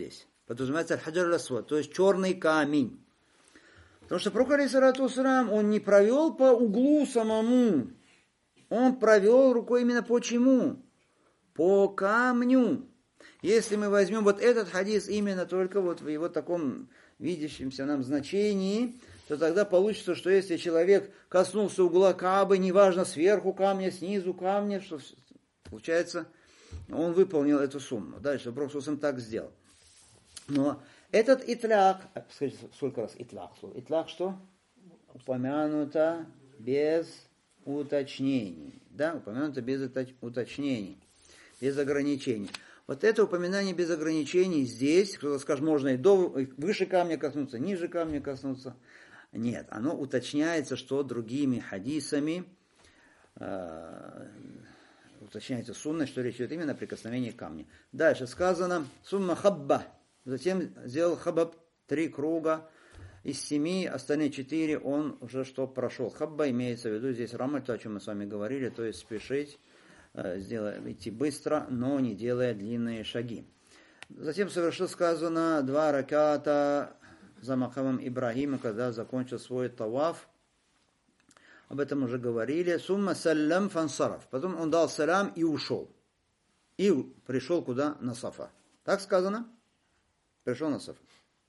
подразумевается аль-хаджар аль-асвад, то есть черный камень. Потому что пророк, алейхиссалату вассалям, он не провел по углу самому, он провел рукой именно по чему? По камню. Если мы возьмем вот этот хадис именно только вот в его таком видящемся нам значении, то тогда получится, что если человек коснулся угла Каабы, неважно, сверху камня, снизу камня, что получается, он выполнил эту сумму. Дальше Пророк так сделал. Но этот итляк, скажите, сколько раз итляк? Итляк что? Упомянуто без уточнений. Да, упомянуто без уточнений, без ограничений. Вот это упоминание без ограничений здесь, кто-то скажет, можно и до, и выше камня коснуться, ниже камня коснуться. Нет, оно уточняется, что другими хадисами, э, уточняется сунной, что речь идет именно о прикосновении к камню. Дальше сказано, сумма хабба, затем сделал хаббаб три круга, из семи, остальные четыре он уже что прошел. Хабба имеется в виду здесь рамаль, то, о чем мы с вами говорили, то есть спешить, сделать, идти быстро, но не делая длинные шаги. Затем совершил, сказано, два раката за макамом Ибрагима, когда закончил свой таваф. Об этом уже говорили. Сумма саллям фансараф. Потом он дал салям и ушел. И пришел куда? На Сафа. Так сказано? Пришел на Сафа.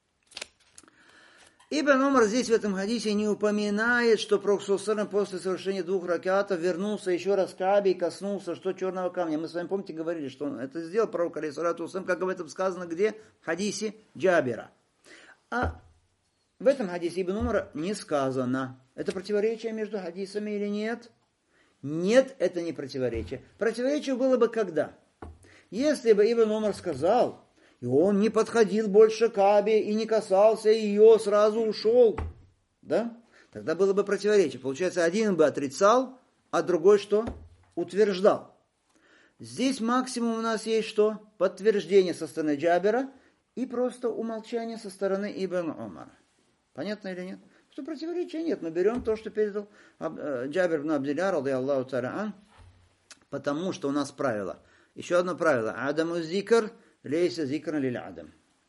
Ибн Умар здесь в этом хадисе не упоминает, что Пророк после совершения двух ракатов вернулся еще раз к Каабе и коснулся, что черного камня. Мы с вами, помните, говорили, что он это сделал, Пророк, алейхиссалату вассалям, как об этом сказано, где? В хадисе Джабира. А в этом хадисе Ибн Умара не сказано. Это противоречие между хадисами или нет? Нет, это не противоречие. Противоречие было бы когда? Если бы Ибн Умар сказал, и он не подходил больше к Каабе и не касался ее, сразу ушел, да? Тогда было бы противоречие. Получается, один бы отрицал, а другой что? Утверждал. Здесь максимум у нас есть что? Подтверждение со стороны Джабира и просто умолчание со стороны Ибн Умара. Понятно или нет? Что противоречия нет. Мы берем то, что передал Джабир ибн Абдилля, радийаллаху та'аля ан, потому что у нас правило. Еще одно правило. Адаму зикр лейса зикран лиль адам.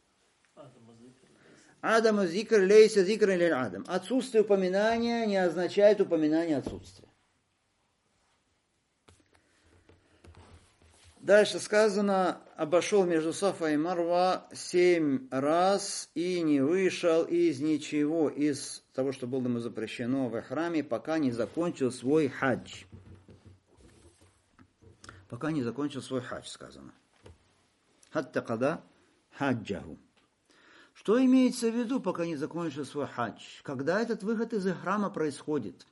Адаму зикр лейса зикран лиль адам. Отсутствие упоминания не означает упоминание отсутствия. Дальше сказано, обошел между Сафа и Марва семь раз и не вышел из ничего, из того, что было ему запрещено в храме, пока не закончил свой хадж. Пока не закончил свой хадж, сказано. Хатта када хаджаху. Что имеется в виду, пока не закончил свой хадж? Когда этот выход из храма происходит?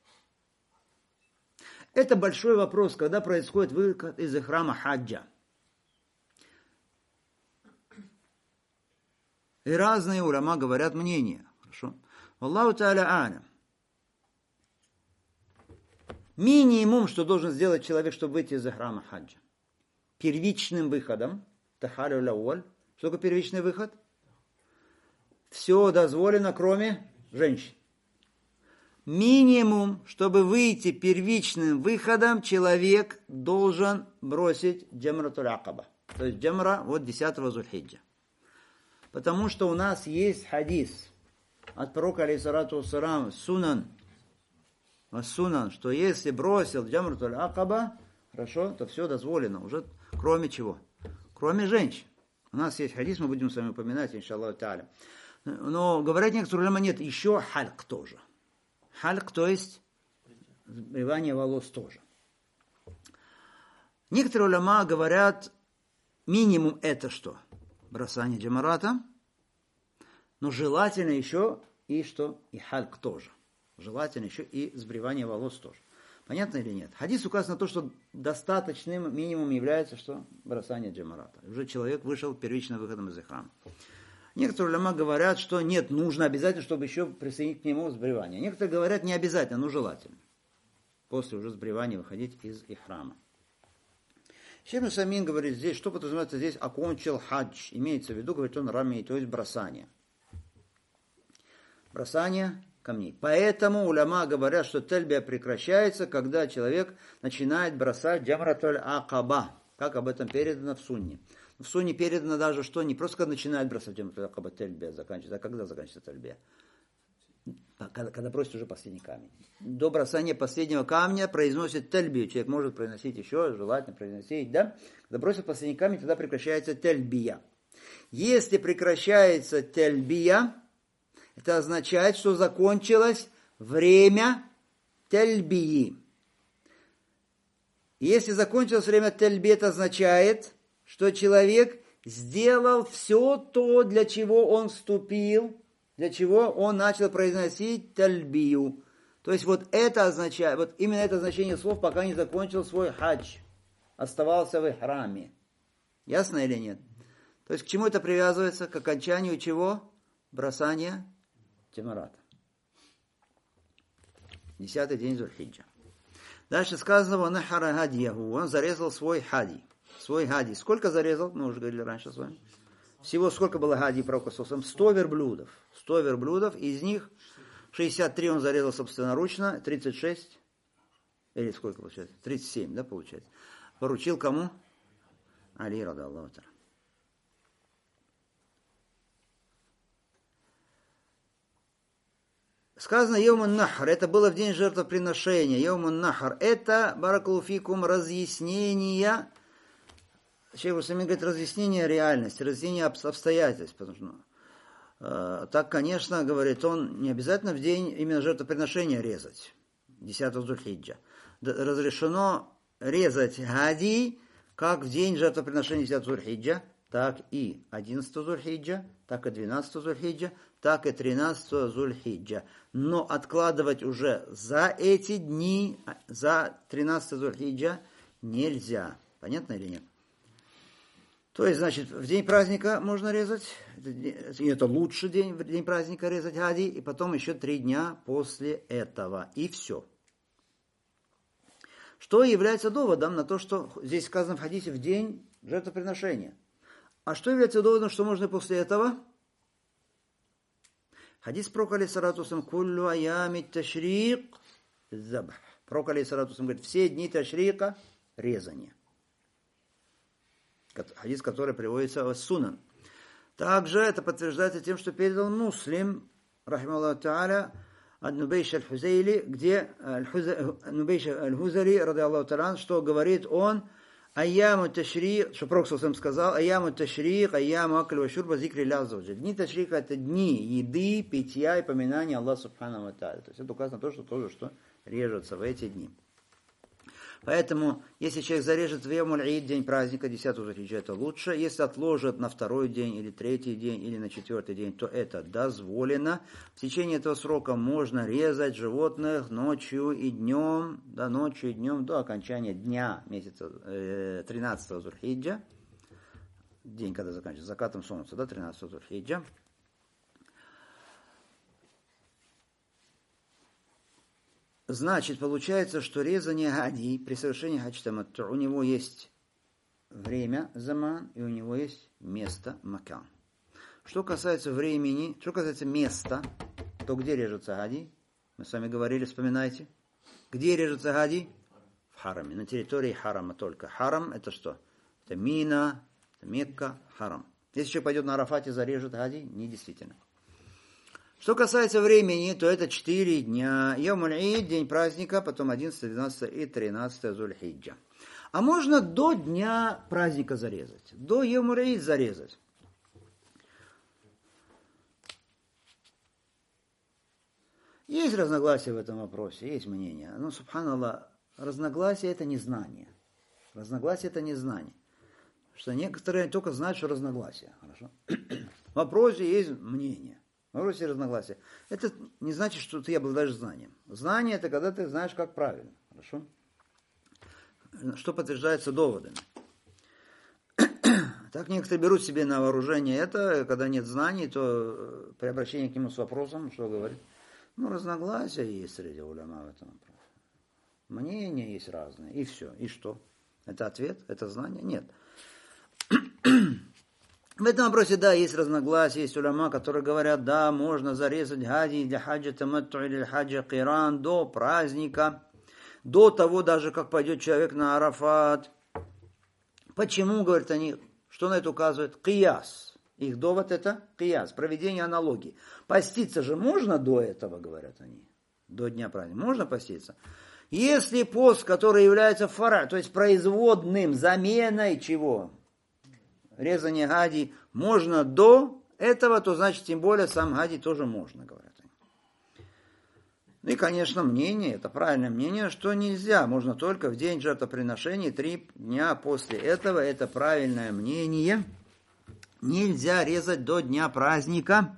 Это большой вопрос, когда происходит выход из храма хаджа. И разные уляма говорят мнения. Хорошо. Аллаху та'аля а'лям. Минимум, что должен сделать человек, чтобы выйти из храма хаджа. Первичным выходом. Тахалю лауаль. Что такое первичный выход? Все дозволено, кроме женщин. Минимум, чтобы выйти первичным выходом, человек должен бросить джамратуль акаба. То есть джамра вот десятого зульхиджа. Потому что у нас есть хадис от пророка, алейхиссалату вассалам, сунан, сунан, что если бросил джамратуль акаба, хорошо, то все дозволено. Уже кроме чего? Кроме женщин. У нас есть хадис, мы будем с вами упоминать, иншаллаху та'аля. Но говорят некоторые уляма, нет, еще хальк тоже. Хальк, то есть сбривание волос тоже. Некоторые уляма говорят, минимум это что? Бросание джамарата. Но желательно еще и что? И хальк тоже. Желательно еще и сбривание волос тоже. Понятно или нет? Хадис указывает на то, что достаточным минимум является что? Бросание джамарата. Уже человек вышел первичным выходом из храма. Некоторые уляма говорят, что нет, нужно обязательно, чтобы еще присоединить к нему сбривание. Некоторые говорят, не обязательно, но желательно. После уже сбривания выходить из ихрама. Шейх Усаймин говорит здесь, что подразумевается здесь, окончил хадж. Имеется в виду, говорит он, рами, то есть бросание. Бросание камней. Поэтому уляма говорят, что тельбия прекращается, когда человек начинает бросать джамратуль акаба, как об этом передано в сунне. в сунне передано даже, что не просто когда начинают бросать тельбия, заканчивается, а когда заканчивается тельбия? Когда, когда бросит уже последний камень. До бросания последнего камня произносит тельбию. Человек может произносить еще, желательно произносить, да? Когда бросит последний камень, тогда прекращается тельбия. Если прекращается тельбия, это означает, что закончилось время тельбии. Если закончилось время тельбии, это означает, что человек сделал все то, для чего он вступил, для чего он начал произносить тальбию. То есть вот это означает, вот именно это значение слов, пока не закончил свой хадж, оставался в ихраме. Ясно или нет? То есть к чему это привязывается? К окончанию чего? Бросания тимарата. Десятый день Зуль-Хиджа. Дальше сказано, ванахара хадьяху, он зарезал свой хади. Свой хади. Сколько зарезал? Мы уже говорили раньше с вами. Всего сколько было хади пророка Сосам? сто верблюдов. сто верблюдов, из них шестьдесят три он зарезал собственноручно, тридцать шесть, или сколько получается? тридцать семь, да, получается? Поручил кому? Али, рада Аллаху та'аля. Сказано Йомун Нахар, это было в день жертвоприношения. Йомун Нахар, это, баракулуфикум, разъяснение, Шейх Усаймин говорит, разъяснение реальности, разъяснение обстоятельств. Потому что, э, так, конечно, говорит он, не обязательно в день именно жертвоприношения резать, десятого Зуль-Хиджа. Разрешено резать хади, как в день жертвоприношения десятого Зуль-Хиджа, так и одиннадцатого Зуль-Хиджа, так и двенадцатого Зуль-Хиджа, так и тринадцатого Зуль-Хиджа. Но откладывать уже за эти дни, за тринадцатого Зуль-Хиджа нельзя. Понятно или нет? То есть, значит, в день праздника можно резать, и это лучший день, в день праздника резать хади, и потом еще три дня после этого. И все. Что является доводом на то, что здесь сказано в хадисе в день жертвоприношения. А что является доводом, что можно после этого? Хадис пророка алейхиссалату вассалям куллю аями ташрик забх. Пророк алейхиссалату вассалям говорит, все дни ташрика резание. Хадис, который приводится в Сунан. Также это подтверждается тем, что передал Муслим, рахималлаху та'аля, от Нубейша аль-Хузайли, где Нубейша аль-Хузайли, ради Аллаху та'аля, что говорит он, айяму ташрик, что Пророк сам сказал, айяму ташрик, айяму акль ва шурба зикри ля азза ва джаль. Дни ташрика — это дни еды, питья и поминания Аллаха субхану ва та'аля. То есть это указано то, что тоже что режется в эти дни. Поэтому, если человек зарежет в Йомуль-Ид, день праздника, десятого Зуль-Хиджа, это лучше. Если отложит на второй день, или третий день, или на четвертый день, то это дозволено. В течение этого срока можно резать животных ночью и днем, да, ночью и днем до окончания дня месяца э, тринадцатого Зуль-Хиджа. День, когда заканчивается закатом солнца, да, тринадцатого Зуль-Хиджа. Значит, получается, что резание хади при совершении хадж таматту, у него есть время заман и у него есть место макан. Что касается времени, что касается места, то где режется хади? Мы с вами говорили, вспоминайте. Где режется хади? В хараме, на территории харама только. Харам это что? Это Мина, это Мекка, харам. Если человек пойдет на Арафате и зарежет хади, не действительно. Что касается времени, то это четыре дня. Йомуль-Ид, день праздника, потом одиннадцатое, двенадцатое и тринадцатое Зуль-Хиджа. А можно до дня праздника зарезать. До Йомуль-Ид зарезать. Есть разногласия в этом вопросе, есть мнение. Но, субханаллах, разногласие это не знание. Разногласие это не знание. Что некоторые только знают, что разногласия. Хорошо? В вопросе есть мнение. В вопросе разногласия. Это не значит, что ты обладаешь знанием. Знание это когда ты знаешь, как правильно. Хорошо? Что подтверждается доводами. Так некоторые берут себе на вооружение это, когда нет знаний, то при обращении к нему с вопросом, что говорит? Ну, разногласия есть среди уляма в этом вопросе. Мнения есть разные. И все. И что? Это ответ? Это знание? Нет. В этом вопросе, да, есть разногласия, есть уляма, которые говорят, да, можно зарезать хади для хаджа таматту или хаджа киран до праздника, до того даже, как пойдет человек на Арафат. Почему, говорят они, Что на это указывает? Кияс. Их довод это кияс, проведение аналогии. Поститься же можно до этого, говорят они. До дня праздника. Можно поститься. Если пост, который является фара, то есть производным, заменой чего? Резание гадий можно до этого, то значит, тем более сам гадий тоже можно, говорят они. Ну и, конечно, мнение, это правильное мнение, что нельзя, можно только в день жертвоприношения, три дня после этого, это правильное мнение. Нельзя резать до дня праздника.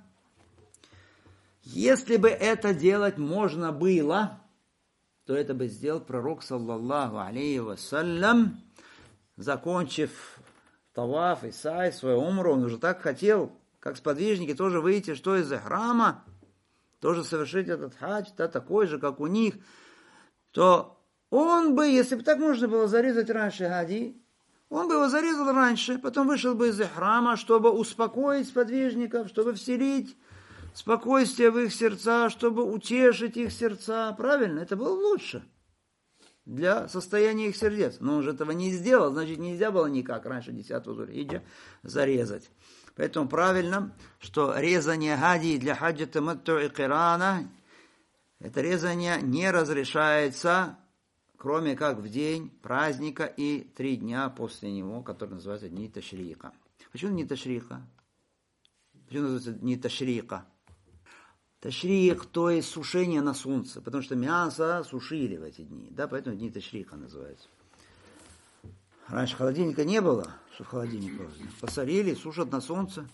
Если бы это делать можно было, то это бы сделал пророк, саллаллаху алейхи вассалям, закончив таваф и сай, свою умру, он уже так хотел, как сподвижники, тоже выйти, что из храма, тоже совершить этот хадж, да, такой же, как у них, то он бы, если бы так можно было зарезать раньше хади, он бы его зарезал раньше, потом вышел бы из храма, чтобы успокоить сподвижников, чтобы вселить спокойствие в их сердца, чтобы утешить их сердца. Правильно, это было лучше для состояния их сердец. Но он же этого не сделал, значит, нельзя было никак раньше десятого Зуль-Хиджа зарезать. Поэтому правильно, что резание гадий для хаджа таматту и кирана, это резание не разрешается, кроме как в день праздника и три дня после него, который называется дни ташрика. Почему не ташрика? Почему называется дни ташрика? Ташрик, то есть сушение на солнце, потому что мясо сушили в эти дни, да, поэтому дни ташрика называются. Раньше холодильника не было, что в холодильник просто. Посолили, сушат на солнце.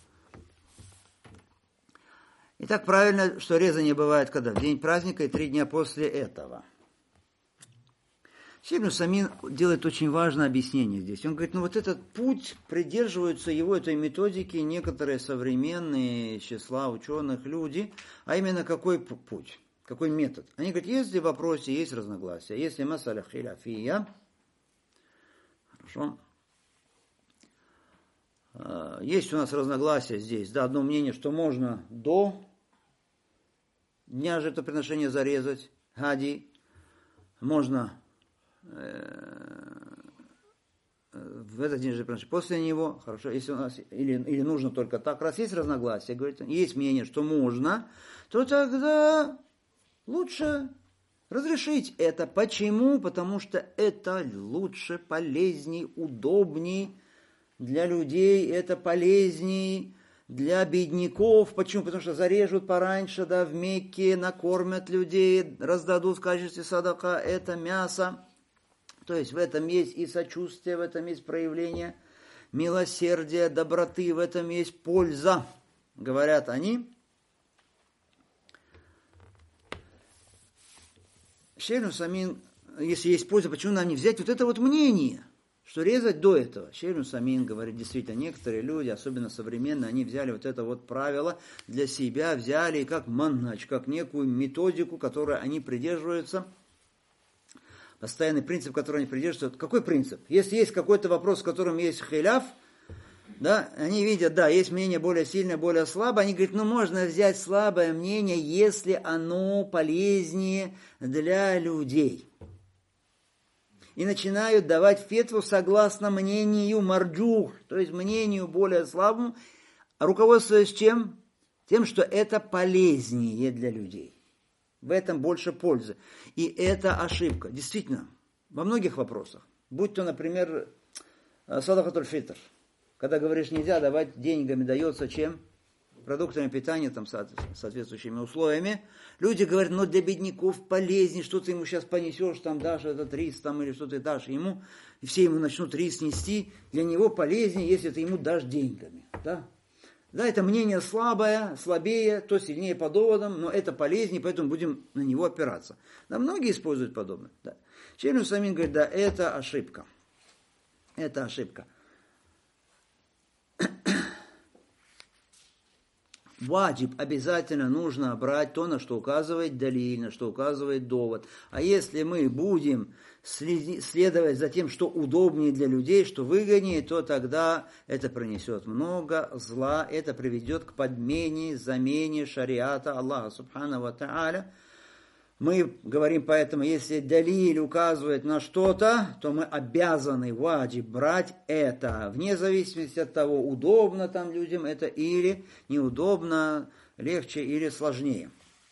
И так правильно, что резание бывает когда? В день праздника и три дня после этого. Шейх ибн Усаймин делает очень важное объяснение здесь. Он говорит, ну вот этот путь, придерживаются его этой методики некоторые современные числа ученых люди, а именно какой путь, какой метод. Они говорят, если в вопросе есть разногласия, если масаля хиляфия, хорошо, есть у нас разногласия здесь, да, одно мнение, что можно до дня жертвоприношения зарезать гадий, можно в этот день же после него, хорошо, если у нас, или, или нужно только так, раз есть разногласия, говорит, есть мнение, что можно, то тогда лучше разрешить это. Почему? Потому что это лучше, полезней, удобней для людей, это полезней для бедняков. Почему? Потому что зарежут пораньше, да, в Мекке, накормят людей, раздадут в качестве садака это мясо. То есть в этом есть и сочувствие, в этом есть проявление милосердия, доброты, в этом есть польза, говорят они. Шейх ибн Усаймин, если есть польза, почему нам не взять вот это вот мнение, что резать до этого? Шейх ибн Усаймин говорит, действительно, некоторые люди, особенно современные, они взяли вот это вот правило для себя, взяли как маннач, как некую методику, которой они придерживаются. Постоянный принцип, который они придерживаются. Какой принцип? Если есть какой-то вопрос, в котором есть хиляф, да, они видят, да, есть мнение более сильное, более слабое, они говорят, ну, можно взять слабое мнение, если оно полезнее для людей. И начинают давать фетву согласно мнению марджух, то есть мнению более слабому, руководствуясь чем? Тем, что это полезнее для людей. В этом больше пользы. И это ошибка. Действительно, во многих вопросах. Будь то, например, садакатуль фитр. Когда говоришь, нельзя давать деньгами, дается чем? Продуктами питания, там, соответствующими условиями. Люди говорят, ну для бедняков полезнее, что ты ему сейчас понесешь, там дашь этот рис, там, или что ты дашь ему. И все ему начнут рис нести. Для него полезнее, если ты ему дашь деньгами. Да? Да, это мнение слабое, слабее, то сильнее по доводам, но это полезнее, поэтому будем на него опираться. Да, многие используют подобное. Да. Шейх ибн Усаймин говорит, да, это ошибка. Это ошибка. Ваджиб обязательно нужно брать то, на что указывает далиль, на что указывает довод. А если мы будем следовать за тем, что удобнее для людей, что выгоднее, то тогда это принесет много зла, это приведет к подмене, замене шариата Аллаха субхану ва тааля Мы говорим поэтому, если далиль указывает на что-то, то мы обязаны, ваджиб, брать это, вне зависимости от того, удобно там людям это или неудобно, легче или сложнее.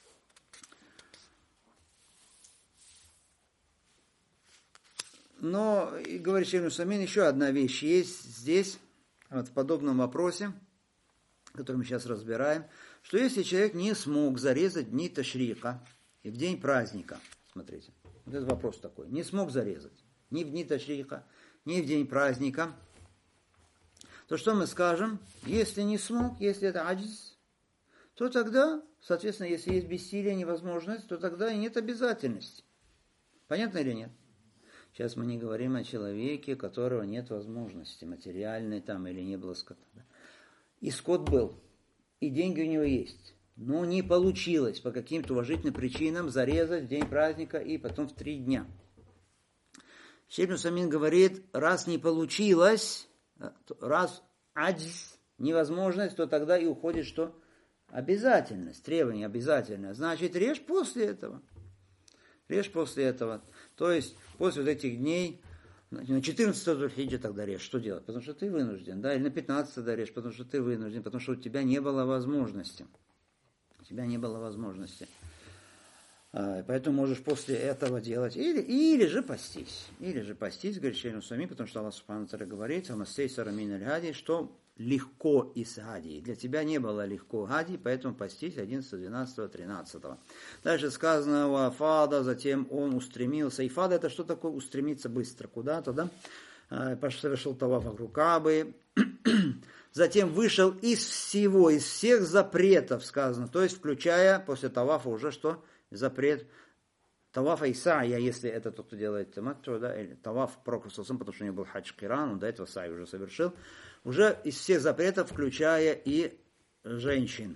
Но, и говорит Шейх Нусаймин, еще одна вещь есть здесь, вот в подобном вопросе, который мы сейчас разбираем, что если человек не смог зарезать дни ташрика и в день праздника, смотрите, вот этот вопрос такой, не смог зарезать ни в дни ташрика, ни в день праздника, то что мы скажем? Если не смог, если это аджиз, то тогда, соответственно, если есть бессилие, невозможность, то тогда и нет обязательности. Понятно или нет? Сейчас мы не говорим о человеке, у которого нет возможности материальной там или не было скота. И скот был, и деньги у него есть. Но не получилось по каким-то уважительным причинам зарезать в день праздника и потом в три дня. Шейх Нусаймин говорит, раз не получилось, раз аджз, невозможность, то тогда и уходит что? Обязательность, требование обязательное. Значит, режь после этого. Режь после этого. То есть, после вот этих дней, на четырнадцатое Зуль-Хиджа тогда режь. Что делать? Потому что ты вынужден. Да? Или на пятнадцатое тогда режь, потому что ты вынужден, потому что у тебя не было возможности. У тебя не было возможности. А, поэтому можешь после этого делать. Или, или же постись. Или же постись, говорит Шейх Нусаймин, потому что Аллах Субхану ва Тааля говорит, что легко из гади. Для тебя не было легко гади, поэтому постись одиннадцатого, двенадцатого, тринадцатого. Дальше сказано у Афада, затем он устремился. Ифада это что такое? Устремиться быстро куда-то, да? Совершил таваф вокруг Каабы. Затем вышел из всего, из всех запретов, сказано. То есть, включая после тавафа уже что? Запрет тавафа Исая, если это тот, кто делает таматту, да, или таваф прокусился, потому что у него был хадж киран, он до этого Сай уже совершил. Уже из всех запретов, включая и женщин.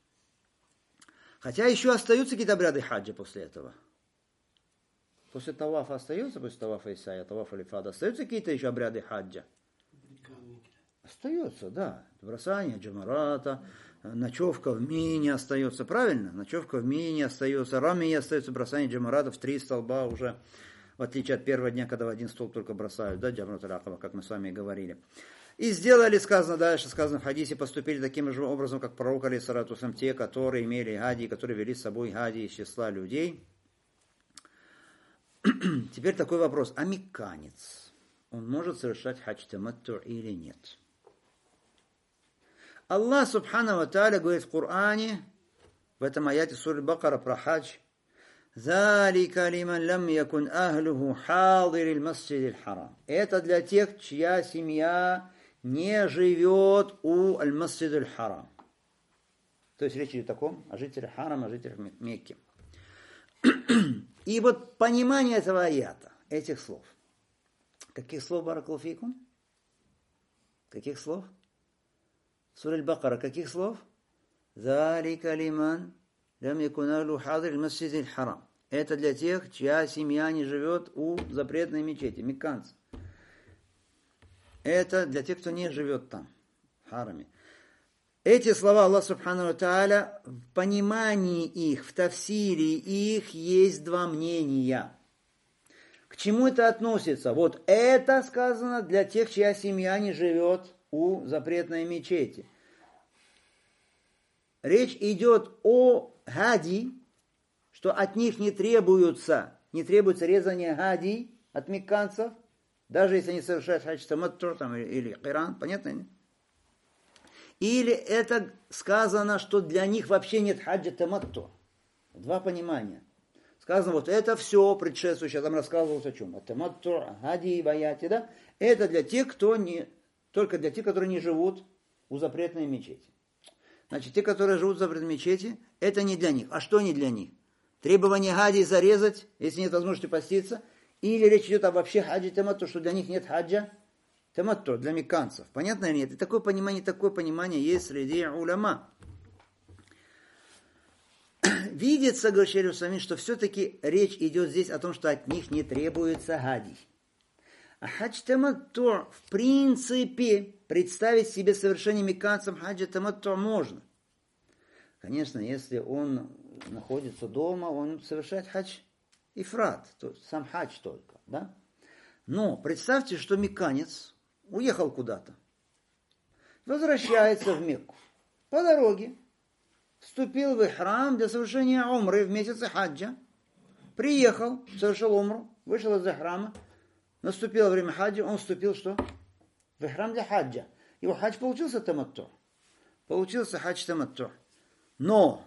Хотя еще остаются какие-то обряды хаджа после этого. После тавафа остаются, после тавафа Исая, тавафа Лифада, остаются какие-то еще обряды хаджа? Остается, да. Бросание джамарата, ночевка в Мине остается, правильно? Ночевка в Мине остается, рамия остается, бросание джамарата в три столба уже, в отличие от первого дня, когда в один столб только бросают, да, джамарат аль-Акаба, как мы с вами говорили. И сделали, сказано дальше, сказано в хадисе, поступили таким же образом, как пророк, алейхиссалату вассалям, те, которые имели хади, которые вели с собой хади из числа людей. Теперь такой вопрос, а мекканец, он может совершать хадж таматту или нет? Аллах Субхану ва Тааля говорит в Коране, в этом аяте суры Бакара про хадж, «Залика лиман лам якун ахлуху хадирил масджидил харам». Это для тех, чья семья не живет у аль-масджидил харам. То есть речь идет о ком? О жителях харама, о жителях Мекки. И вот понимание этого аята, этих слов. Каких слов, баракаллаху фикум? Каких слов? Сура Аль-Бакара, каких слов? «Залика лиман лам якун ахлуху хадирил масджидил харам». Это для тех, чья семья не живет у запретной мечети, мекканцев. Это для тех, кто не живет там, в хараме. Эти слова Аллах Субхану ва Тааля, в понимании их, в тафсире их есть два мнения. К чему это относится? Вот это сказано для тех, чья семья не живет у запретной мечети. Речь идет о хади, что от них не требуется, не требуется резание хади от мекканцев, даже если они совершают хадж таматту или киран, понятно? Или это сказано, что для них вообще нет хаджа таматту. Два понимания. Сказано, вот это все предшествующее, там рассказывалось о чем? О таматту, хади и баяте, да? Это для тех, кто не, только для тех, которые не живут у запретной мечети. Значит, те, которые живут в запретной мечети, это не для них. А что не для них? Требование хади зарезать, если нет возможности поститься, или речь идет об вообще хаджи таматту, что для них нет хаджа таматту, для мекканцев. Понятно или нет? И такое понимание, такое понимание есть среди уляма. Видится, говорит Шейх Нусаймин, что все-таки речь идет здесь о том, что от них не требуется хади. А хадж таматту, в принципе, представить себе совершение мекканцам хаджа таматту можно. Конечно, если он находится дома, он совершает хадж ифрат, то есть сам хадж только, да? Но представьте, что мекканец уехал куда-то, возвращается в Мекку, по дороге вступил в ихрам для совершения умры в месяце хаджа, приехал, совершил умру, вышел из ихрама, наступило время хаджа, он вступил что? В ихрам для хаджа. Его хадж получился таматту. Получился хадж таматту. Но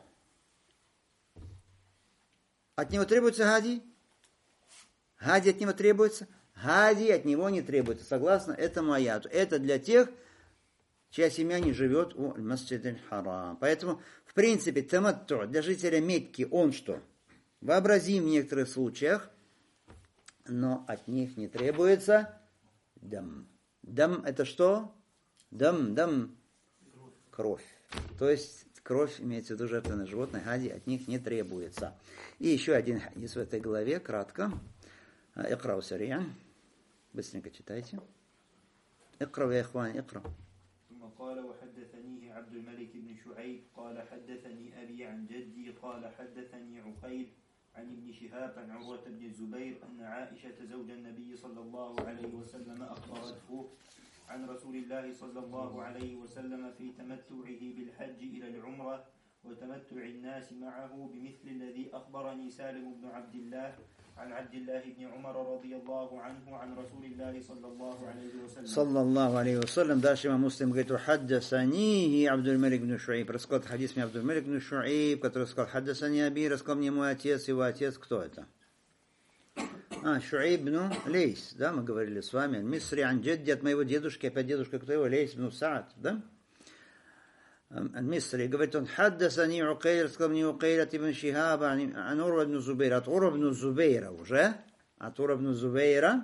от него требуется хади? Хади от него требуется? Хади от него не требуется. Согласно этому аяту. Это для тех, чья семья не живет у Масджид аль-Харам. Поэтому, в принципе, таматту для жителя Мекки, он что? Вообразим в некоторых случаях, но от них не требуется дам. Дам это что? Дам, дам, кровь. То есть кровь, имеется в виду жертвенное животное, хади от них не требуется. И еще один хадис в этой главе, кратко. Икрау сариян. Быстренько читайте. Икрау, я ихван, икрау.
قال وحدثنيه عبد الملك بن شعيب قال حدثني أبي عن جدي قال حدثني عقيل عن ابن شهاب عن عروة بن الزبير أن عائشة زوج النبي صلى الله عليه وسلم أخبرته عن رسول الله صلى الله عليه وسلم في تمتعه بالحج إلى العمرة وتمتع الناس معه بمثل الذي أخبرني سالم بن عبد الله عن عبد الله بن عمر رضي الله عنه عن رسول الله صلى الله عليه وسلم
صلى الله عليه وسلم. Дальше имам Муслим говорит: «Хаддасани Абдуль Малик бн Шуайб». Рассказал хадис мне Абдуль Малик бн Шуайб, который сказал: «Хаддасани Аби», рассказал мне мой отец. Его отец кто это? А, Шуайб бн Лейс, да, мы говорили с вами. Мисри ан джадди, от моего дедушки, опять дедушка кто его? Лейс бн Саад, да? المصري говорит он: حدثني عقيل, сказал мне Уқейль от Ибн Шихаба, عن Урва бн Зубейра, от Урва бн Зубейра уже, от Урва бн Зубейра,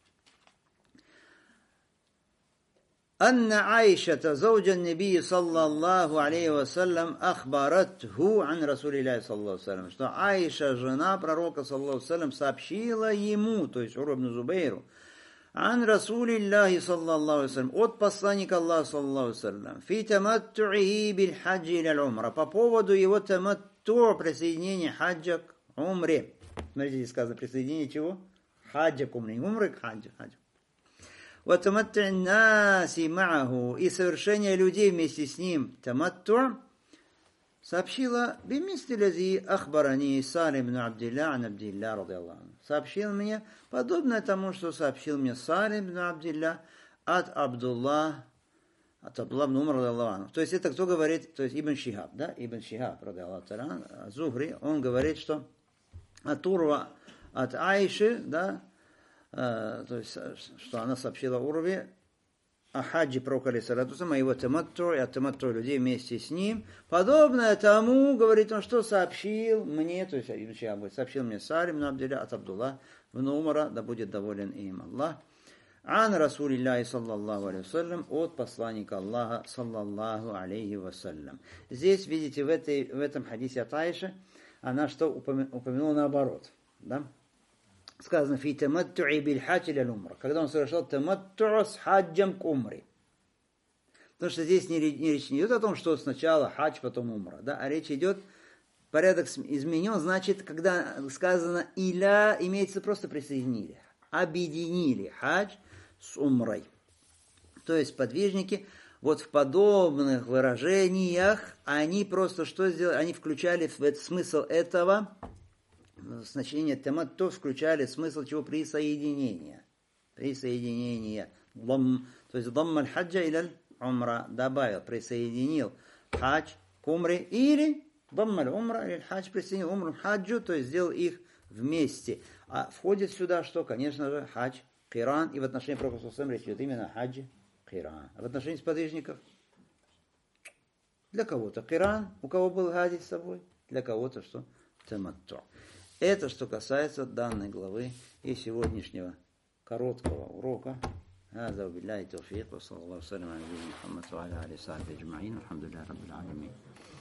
أن عائشة زوج النبي صلى الله عليه وسلم أخبرته عن رسول الله صلى الله عليه وسلم, что Аиша, жена пророка صلى الله عليه وسلم, сообщила ему, то есть Урва бн Зубейру, عن رسول الله صلى الله عليه وسلم, от посланника Аллаха صلى الله عليه وسلم, في تمتعه بالحج إلى العمرة, по поводу его таматту, присоединения хаджа к умре. Смотрите, здесь сказано присоединение чего? Хаджа к умре, умры к хаджу. وتمتع الناس معه, и совершение людей вместе с ним, таматту, сообщила бимисли лази ахбарани Салим бн Абдилля ан Абдилля радиаллаху анху. Сообщил мне подобное тому, что сообщил мне Салим бн Абдилля от Абдулла, от Абдулла бн Умар радиаллаху анху. То есть это кто говорит? То есть Ибн Шихаб, да? Ибн Шихаб радиаллаху та'аля, Зухри, он говорит, что от Урва, от Аиши, да, э, то есть что она сообщила Урве о хаджи пророка алейхиссалату вассалям, о его таматту и о таматту людей вместе с ним, подобное тому, говорит он, что сообщил мне, то есть Ибн Шихаб сообщил мне Салим бн Абдилля от Абдулла бн Умара, да будет доволен им Аллах, ан Расулиллахи саллаллаху алейхи вассалям, от посланника Аллаха саллаллаху алейхи вассалям. Здесь, видите, в, этой, в этом хадисе от Аиши, она что упомянула наоборот, да? Сказано фи таматтуи биль хадж иля умра, когда он совершал таматту с хаджем к умре. Потому что здесь не, не речь не идет о том, что сначала хадж, потом умра, да, а речь идет, порядок изменен, значит, когда сказано иля, имеется просто присоединили, объединили хадж с умрой. То есть подвижники вот в подобных выражениях, они просто что сделали, они включали в этот смысл этого, значение таматту включали смысл чего? Присоединения. Присоединения. Дам, то есть дам аль-хаджа иля умра, добавил, присоединил хадж к умре, или дам аль-умра или хадж присоединил умру к хаджу, то есть сделал их вместе. А входит сюда что? Конечно же, хадж киран, и в отношении пророка саллаллаху алейхи ва саллям речь идет именно хадж киран. А в отношении сподвижников? Для кого-то киран, у кого был хади с собой, для кого-то что? Таматту. Это что касается данной главы и сегодняшнего короткого урока. هذا وبالله التوفيق وصلى الله وسلم على نبينا محمد وعلى اله وصحبه اجمعين والحمد لله رب العالمين.